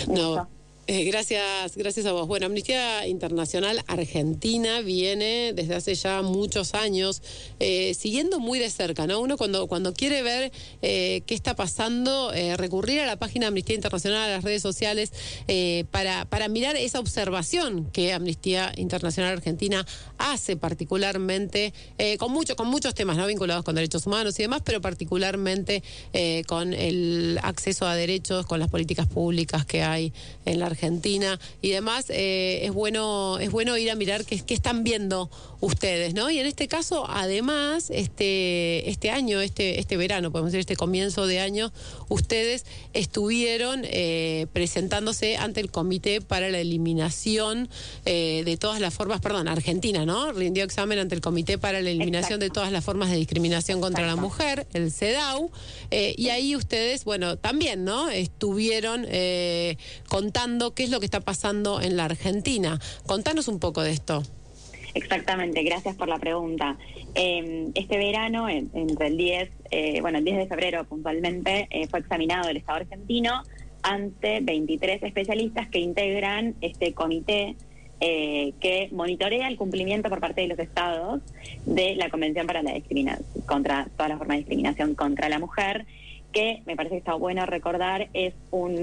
Gracias a vos. Bueno, Amnistía Internacional Argentina viene desde hace ya muchos años siguiendo muy de cerca, ¿no? Uno cuando quiere ver qué está pasando, recurrir a la página de Amnistía Internacional, a las redes sociales, para mirar esa observación que Amnistía Internacional Argentina hace particularmente con muchos temas, ¿no? Vinculados con derechos humanos y demás, pero particularmente con el acceso a derechos, con las políticas públicas que hay en la Argentina y demás. Es bueno ir a mirar qué están viendo ustedes, ¿no? Y en este caso, además, este año, este verano, podemos decir, este comienzo de año, ustedes estuvieron presentándose ante el Comité para la Eliminación de todas las formas, Argentina, ¿no? Rindió examen ante el Comité para la Eliminación de todas las formas de discriminación contra la mujer, el CEDAW, y ahí ustedes, también, ¿no? Estuvieron contando qué es lo que está pasando en la Argentina. Contanos un poco de esto. Exactamente, gracias por la pregunta. Este verano, entre el 10 de febrero puntualmente, fue examinado el Estado argentino ante 23 especialistas que integran este comité que monitorea el cumplimiento por parte de los estados de la Convención para la Discriminación contra todas las formas de discriminación contra la mujer, que me parece que está bueno recordar, es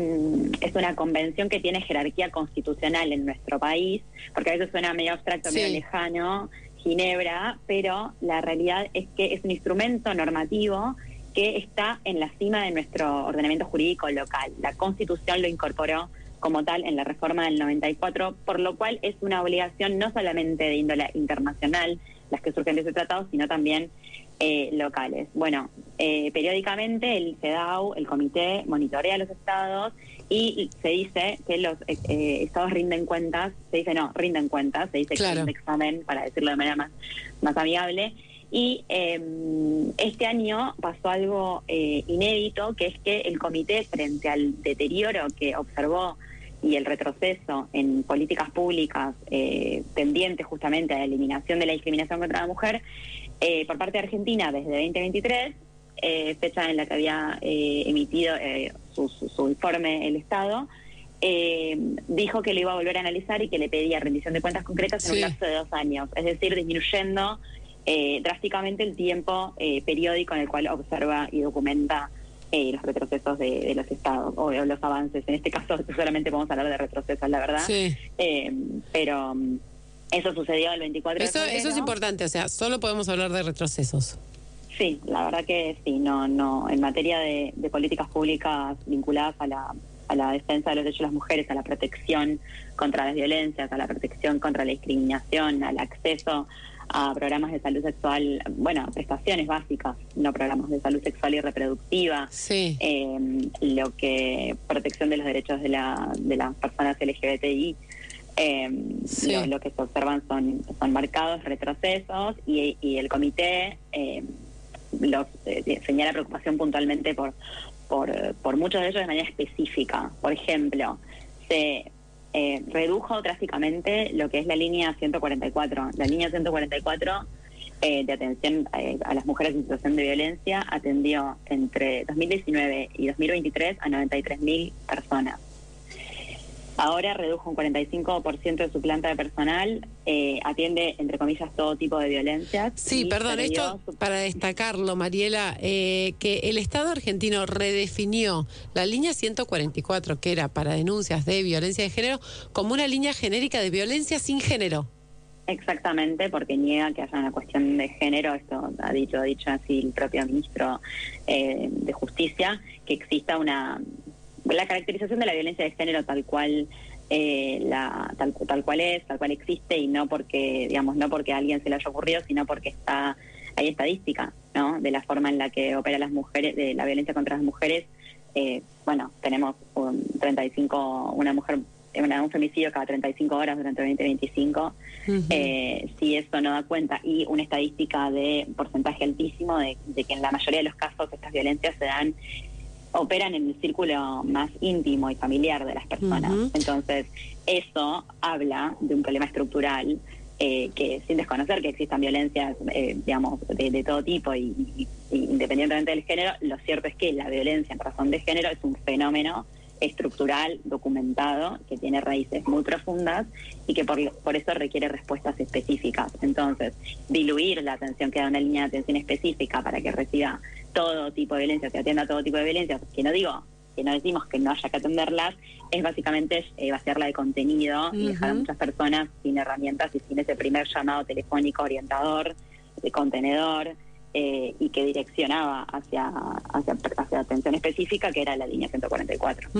una convención que tiene jerarquía constitucional en nuestro país, porque a veces suena medio abstracto, medio lejano, Ginebra, pero la realidad es que es un instrumento normativo que está en la cima de nuestro ordenamiento jurídico local. La Constitución lo incorporó como tal en la reforma del 94, por lo cual es una obligación no solamente de índole internacional, las que surgen de ese tratado, sino también locales. Periódicamente el CEDAW, el comité, monitorea a los estados y se dice que los estados rinden cuentas, se dice que rinde examen, para decirlo de manera más amigable. Y este año pasó algo inédito, que es que el comité, frente al deterioro que observó y el retroceso en políticas públicas tendientes justamente a la eliminación de la discriminación contra la mujer, por parte de Argentina desde 2023, fecha en la que había emitido su informe el Estado, dijo que lo iba a volver a analizar y que le pedía rendición de cuentas concretas en un lapso de 2 años, es decir, disminuyendo drásticamente el tiempo periódico en el cual observa y documenta los retrocesos de los estados o los avances. En este caso solamente podemos hablar de retrocesos, la verdad. Pero eso sucedió el 24 de febrero. Eso es importante, o sea, solo podemos hablar de retrocesos. Sí, la verdad que sí, no en materia de políticas públicas vinculadas a la defensa de los derechos de las mujeres, a la protección contra las violencias, a la protección contra la discriminación, al acceso a programas de salud sexual, prestaciones básicas, no programas de salud sexual y reproductiva, protección de los derechos de las personas LGBTI, lo que se observan son marcados retrocesos y el comité señala preocupación puntualmente por muchos de ellos de manera específica. Por ejemplo, se redujo drásticamente lo que es la línea 144. La línea 144 de atención a las mujeres en situación de violencia atendió entre 2019 y 2023 a 93.000 personas. Ahora redujo un 45% de su planta de personal, atiende, entre comillas, todo tipo de violencias. Sí, perdón, esto para destacarlo, Mariela, que el Estado argentino redefinió la línea 144, que era para denuncias de violencia de género, como una línea genérica de violencia sin género. Exactamente, porque niega que haya una cuestión de género. Esto ha dicho así el propio ministro de Justicia, que exista la caracterización de la violencia de género tal cual tal cual existe, y no porque a alguien se le haya ocurrido, sino porque hay estadística, ¿no? De la forma en la que opera las mujeres, de la violencia contra las mujeres. Tenemos un femicidio cada 35 horas durante 2025. Si eso no da cuenta, y una estadística de porcentaje altísimo de que en la mayoría de los casos estas violencias operan en el círculo más íntimo y familiar de las personas. Entonces, eso habla de un problema estructural que, sin desconocer que existan violencias, de todo tipo y independientemente del género, lo cierto es que la violencia en razón de género es un fenómeno estructural, documentado, que tiene raíces muy profundas y que por eso requiere respuestas específicas. Entonces, diluir la atención que da una línea de atención específica para que reciba todo tipo de violencia, se atienda a todo tipo de violencias, que no decimos que no haya que atenderlas, es básicamente vaciarla de contenido y dejar a muchas personas sin herramientas y sin ese primer llamado telefónico orientador, de contenedor, y que direccionaba hacia atención específica, que era la línea 144.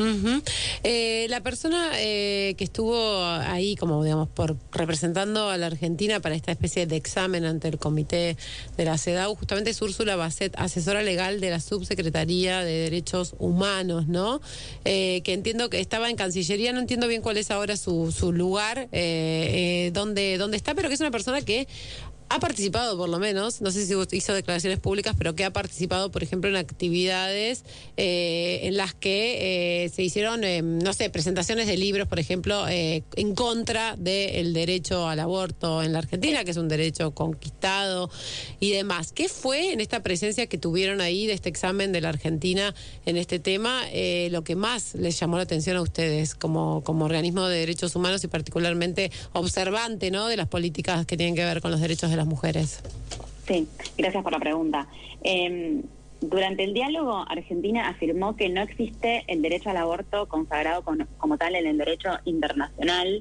La persona que estuvo ahí, como digamos, representando a la Argentina para esta especie de examen ante el comité de la CEDAW, justamente es Úrsula Basset, asesora legal de la Subsecretaría de Derechos Humanos, ¿no? Que entiendo que estaba en Cancillería, no entiendo bien cuál es ahora su lugar, dónde está, pero que es una persona que ha participado, por lo menos, no sé si hizo declaraciones públicas, pero que ha participado, por ejemplo, en actividades en las que se hicieron, presentaciones de libros, por ejemplo, en contra del derecho al aborto en la Argentina, que es un derecho conquistado y demás. ¿Qué fue en esta presencia que tuvieron ahí de este examen de la Argentina en este tema lo que más les llamó la atención a ustedes como organismo de derechos humanos y particularmente observante, ¿no?, de las políticas que tienen que ver con los derechos de las mujeres? Sí, gracias por la pregunta. Durante el diálogo, Argentina afirmó que no existe el derecho al aborto consagrado como tal en el derecho internacional,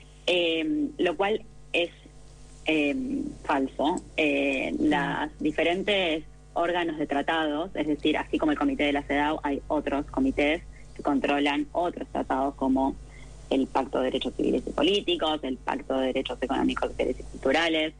lo cual es falso. Las diferentes órganos de tratados, es decir, así como el comité de la CEDAW, hay otros comités que controlan otros tratados como el Pacto de Derechos Civiles y Políticos, el Pacto de Derechos Económicos, Sociales y Culturales,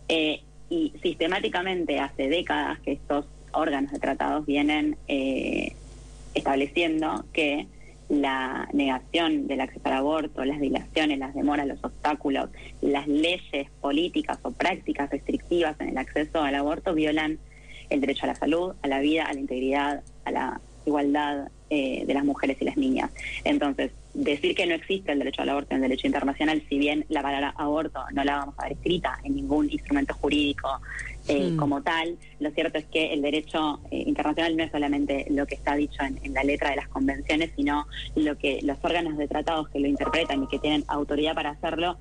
y sistemáticamente hace décadas que estos órganos de tratados vienen estableciendo que la negación del acceso al aborto, las dilaciones, las demoras, los obstáculos, las leyes políticas o prácticas restrictivas en el acceso al aborto violan el derecho a la salud, a la vida, a la integridad, a la igualdad de las mujeres y las niñas. Entonces, decir que no existe el derecho al aborto en el derecho internacional, si bien la palabra aborto no la vamos a ver escrita en ningún instrumento jurídico como tal, lo cierto es que el derecho internacional no es solamente lo que está dicho en la letra de las convenciones, sino lo que los órganos de tratados que lo interpretan y que tienen autoridad para hacerlo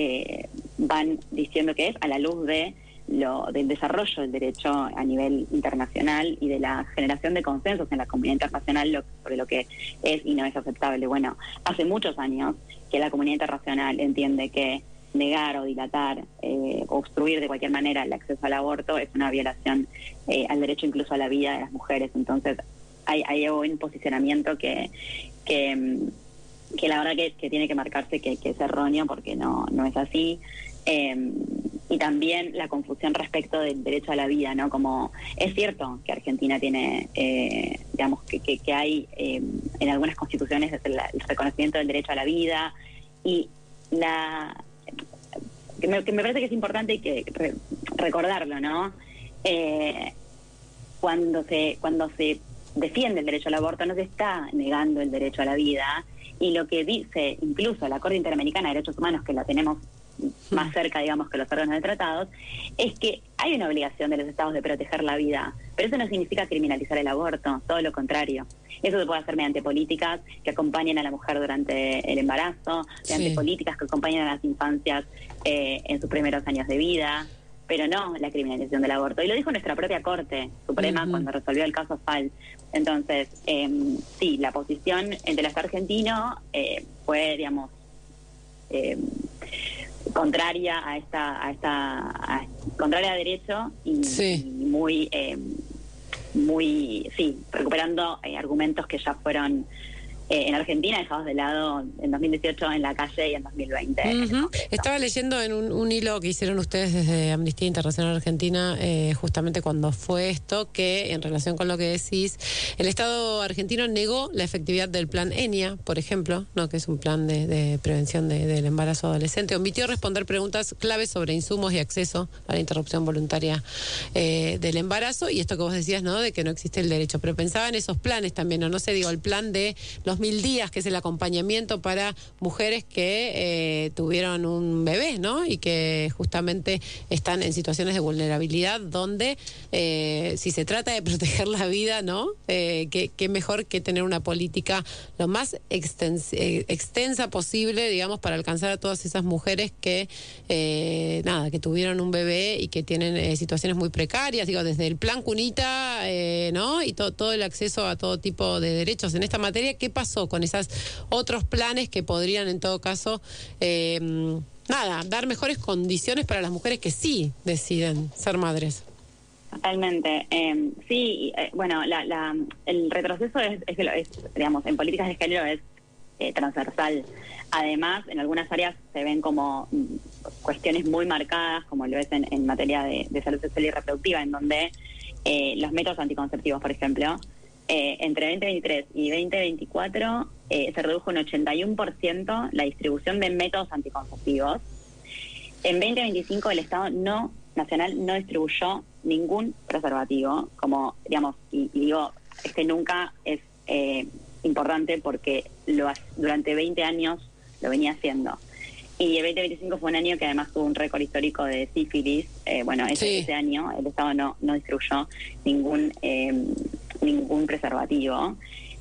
van diciendo que es a la luz del desarrollo del derecho a nivel internacional y de la generación de consensos en la comunidad internacional sobre lo que es y no es aceptable. Bueno, hace muchos años que la comunidad internacional entiende que negar o dilatar, obstruir de cualquier manera el acceso al aborto es una violación al derecho incluso a la vida de las mujeres. Entonces hay un posicionamiento que la verdad que tiene que marcarse que es erróneo, porque no es así. Y también la confusión respecto del derecho a la vida, ¿no? Como es cierto que Argentina tiene, que hay en algunas constituciones el reconocimiento del derecho a la vida, y que me parece que es importante y que recordarlo, ¿no? Cuando se defiende el derecho al aborto, no se está negando el derecho a la vida, Y lo que dice incluso la Corte Interamericana de Derechos Humanos, que la tenemos más cerca, digamos, que los órganos de tratados, es que hay una obligación de los estados de proteger la vida, pero eso no significa criminalizar el aborto, todo lo contrario. Eso se puede hacer mediante políticas que acompañen a la mujer durante el embarazo, mediante políticas que acompañen a las infancias en sus primeros años de vida, pero no la criminalización del aborto. Y lo dijo nuestra propia Corte Suprema cuando resolvió el caso Fall. Entonces, sí, la posición del Estado argentino fue, digamos, contraria contraria a derecho y muy recuperando argumentos que ya fueron en Argentina dejados de lado en 2018 en la calle y en 2020. Estaba leyendo en un hilo que hicieron ustedes desde Amnistía Internacional Argentina, justamente cuando fue esto, que en relación con lo que decís, el Estado argentino negó la efectividad del plan ENIA, por ejemplo, ¿no? Que es un plan de prevención del embarazo adolescente. Omitió responder preguntas claves sobre insumos y acceso a la interrupción voluntaria del embarazo, y esto que vos decías, ¿no? De que no existe el derecho. Pero pensaba en esos planes también, o no sé, digo, el plan de los 1000 días, que es el acompañamiento para mujeres que tuvieron un bebé, ¿no? Y que justamente están en situaciones de vulnerabilidad donde si se trata de proteger la vida, ¿no? Qué mejor que tener una política lo más extensa posible, digamos, para alcanzar a todas esas mujeres que que tuvieron un bebé y que tienen situaciones muy precarias, digo, desde el plan cunita, ¿no? Y todo el acceso a todo tipo de derechos en esta materia. ¿Qué pasó con esos otros planes que podrían, en todo caso, dar mejores condiciones para las mujeres que sí deciden ser madres? Totalmente. Bueno, el retroceso es, digamos, en políticas de género es transversal. Además, en algunas áreas se ven como cuestiones muy marcadas, como lo es en materia de salud sexual y reproductiva, en donde los métodos anticonceptivos, por ejemplo, entre 2023 y 2024 se redujo un 81% la distribución de métodos anticonceptivos. En 2025 el Estado Nacional no distribuyó ningún preservativo, como, digamos, y digo, nunca es importante porque durante 20 años lo venía haciendo. Y el 2025 fue un año que además tuvo un récord histórico de sífilis. Ese año el Estado no distribuyó ningún preservativo.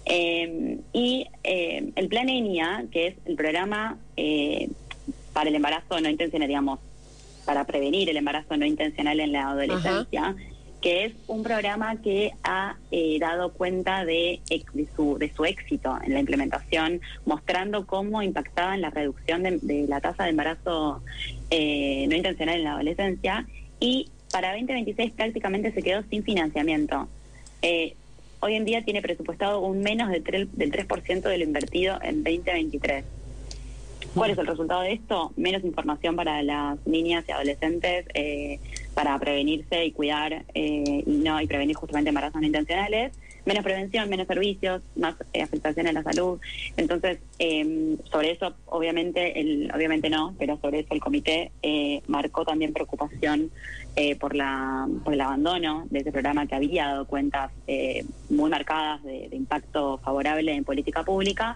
Y el plan ENIA, que es el programa para el embarazo no intencional, digamos, para prevenir el embarazo no intencional en la adolescencia, que es un programa que ha dado cuenta de su éxito en la implementación, mostrando cómo impactaba en la reducción de la tasa de embarazo no intencional en la adolescencia, y para 2026 prácticamente se quedó sin financiamiento. Hoy en día tiene presupuestado un menos del 3% de lo invertido en 2023. ¿Cuál es el resultado de esto? Menos información para las niñas y adolescentes para prevenirse y cuidar y prevenir justamente embarazos no intencionales. Menos prevención, menos servicios, más afectación a la salud. Entonces, sobre eso, obviamente no, pero sobre eso el comité marcó también preocupación por el abandono de ese programa, que había dado cuentas muy marcadas de impacto favorable en política pública.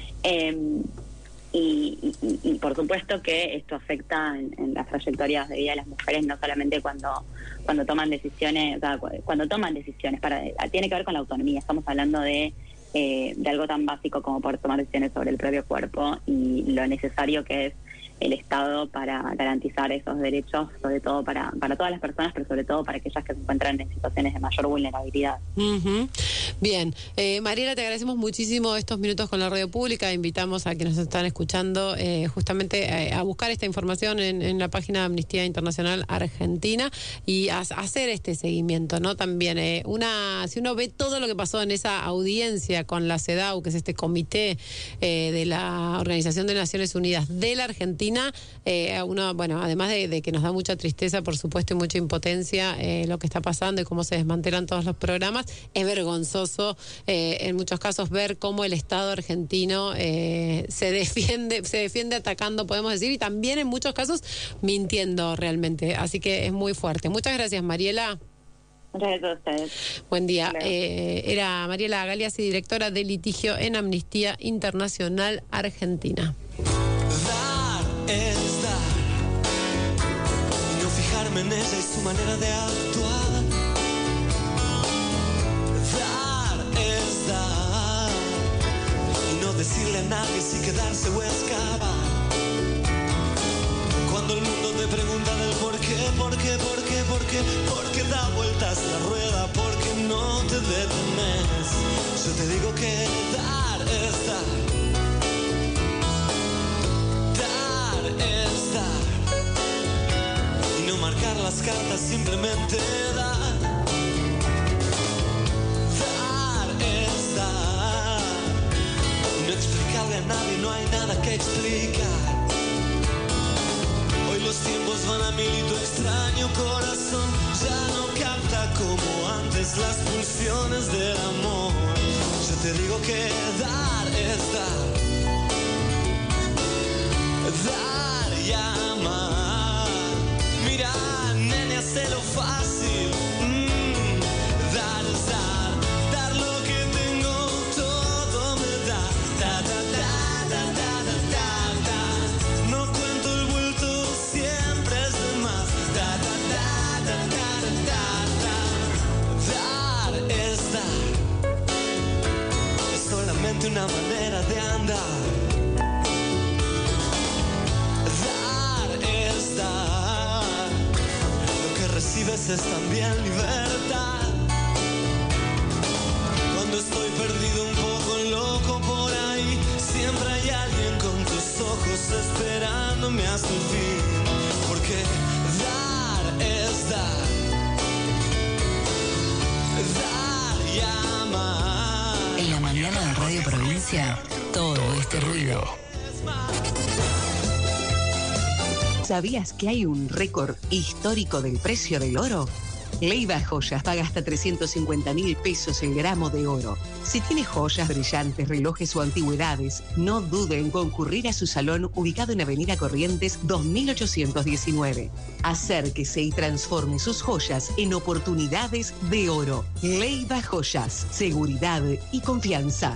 Y por supuesto que esto afecta en las trayectorias de vida de las mujeres, no solamente cuando toman decisiones, cuando toman decisiones, tiene que ver con la autonomía. Estamos hablando de algo tan básico como poder tomar decisiones sobre el propio cuerpo y lo necesario que es el Estado para garantizar esos derechos, sobre todo para todas las personas, pero sobre todo para aquellas que se encuentran en situaciones de mayor vulnerabilidad. Bien, Mariela, te agradecemos muchísimo estos minutos con la radio pública. Invitamos a quienes nos están escuchando justamente a buscar esta información en la página de Amnistía Internacional Argentina y a hacer este seguimiento, ¿no? También si uno ve todo lo que pasó en esa audiencia con la CEDAW, que es este comité de la Organización de Naciones Unidas de la Argentina, además de que nos da mucha tristeza, por supuesto, y mucha impotencia lo que está pasando y cómo se desmantelan todos los programas, es vergonzoso en muchos casos ver cómo el Estado argentino se defiende atacando, podemos decir, y también en muchos casos mintiendo realmente. Así que es muy fuerte. Muchas gracias, Mariela. Muchas gracias a ustedes. Buen día. Hasta luego. Era Mariela Galeazzi, directora de litigio en Amnistía Internacional Argentina. Dar es dar, y no fijarme en ella y su manera de actuar. Dar es dar, y no decirle a nadie si quedarse o escapar. Cuando el mundo te pregunta del por qué, porque da vueltas la rueda, porque no te detenes. Yo te digo que dar es dar. Es dar y no marcar las cartas, simplemente dar. Dar es dar y no explicarle a nadie, no hay nada que explicar. Hoy los tiempos van a mil y tu extraño corazón ya no capta como antes las pulsiones del amor. Yo te digo que dar es dar. Dar y amar. Mira, nene, hacelo fácil. Dar es dar. Dar lo que tengo, todo me da. Da, da, da, da, da, da, da, da. No cuento el vuelto, siempre es de más. Da, da, da, da, da, da, da, da. Dar es dar. Es solamente una manera de andar. Lo que recibes es también libertad. Cuando estoy perdido, un poco loco por ahí, siempre hay alguien con tus ojos esperándome hasta el fin. Porque dar es dar. Dar y amar. En la mañana de Radio Provincia, todo este ruido. ¿Sabías que hay un récord histórico del precio del oro? Leiva Joyas paga hasta 350.000 pesos el gramo de oro. Si tiene joyas, brillantes, relojes o antigüedades, no dude en concurrir a su salón ubicado en Avenida Corrientes 2819. Acérquese y transforme sus joyas en oportunidades de oro. Leiva Joyas, seguridad y confianza.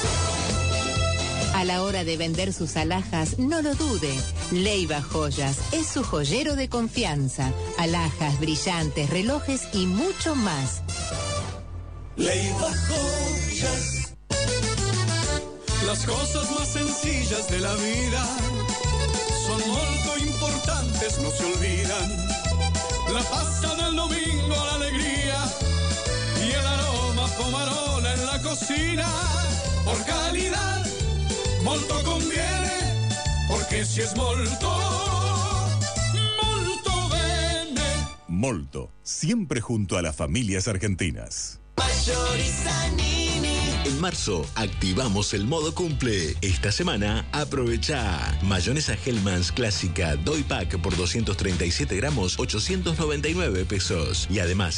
A la hora de vender sus alhajas, no lo dude. Leiva Joyas es su joyero de confianza. Alhajas, brillantes, relojes y mucho más. Leiva Joyas. Las cosas más sencillas de la vida son muy importantes, no se olvidan. La pasta del domingo, la alegría y el aroma pomarola en la cocina. Por calidad, molto conviene, porque si es molto, molto bene. Molto, siempre junto a las familias argentinas. En marzo activamos el modo cumple. Esta semana aprovecha mayonesa Hellmann's clásica Doy Pack por 237 gramos, 899 pesos. Y además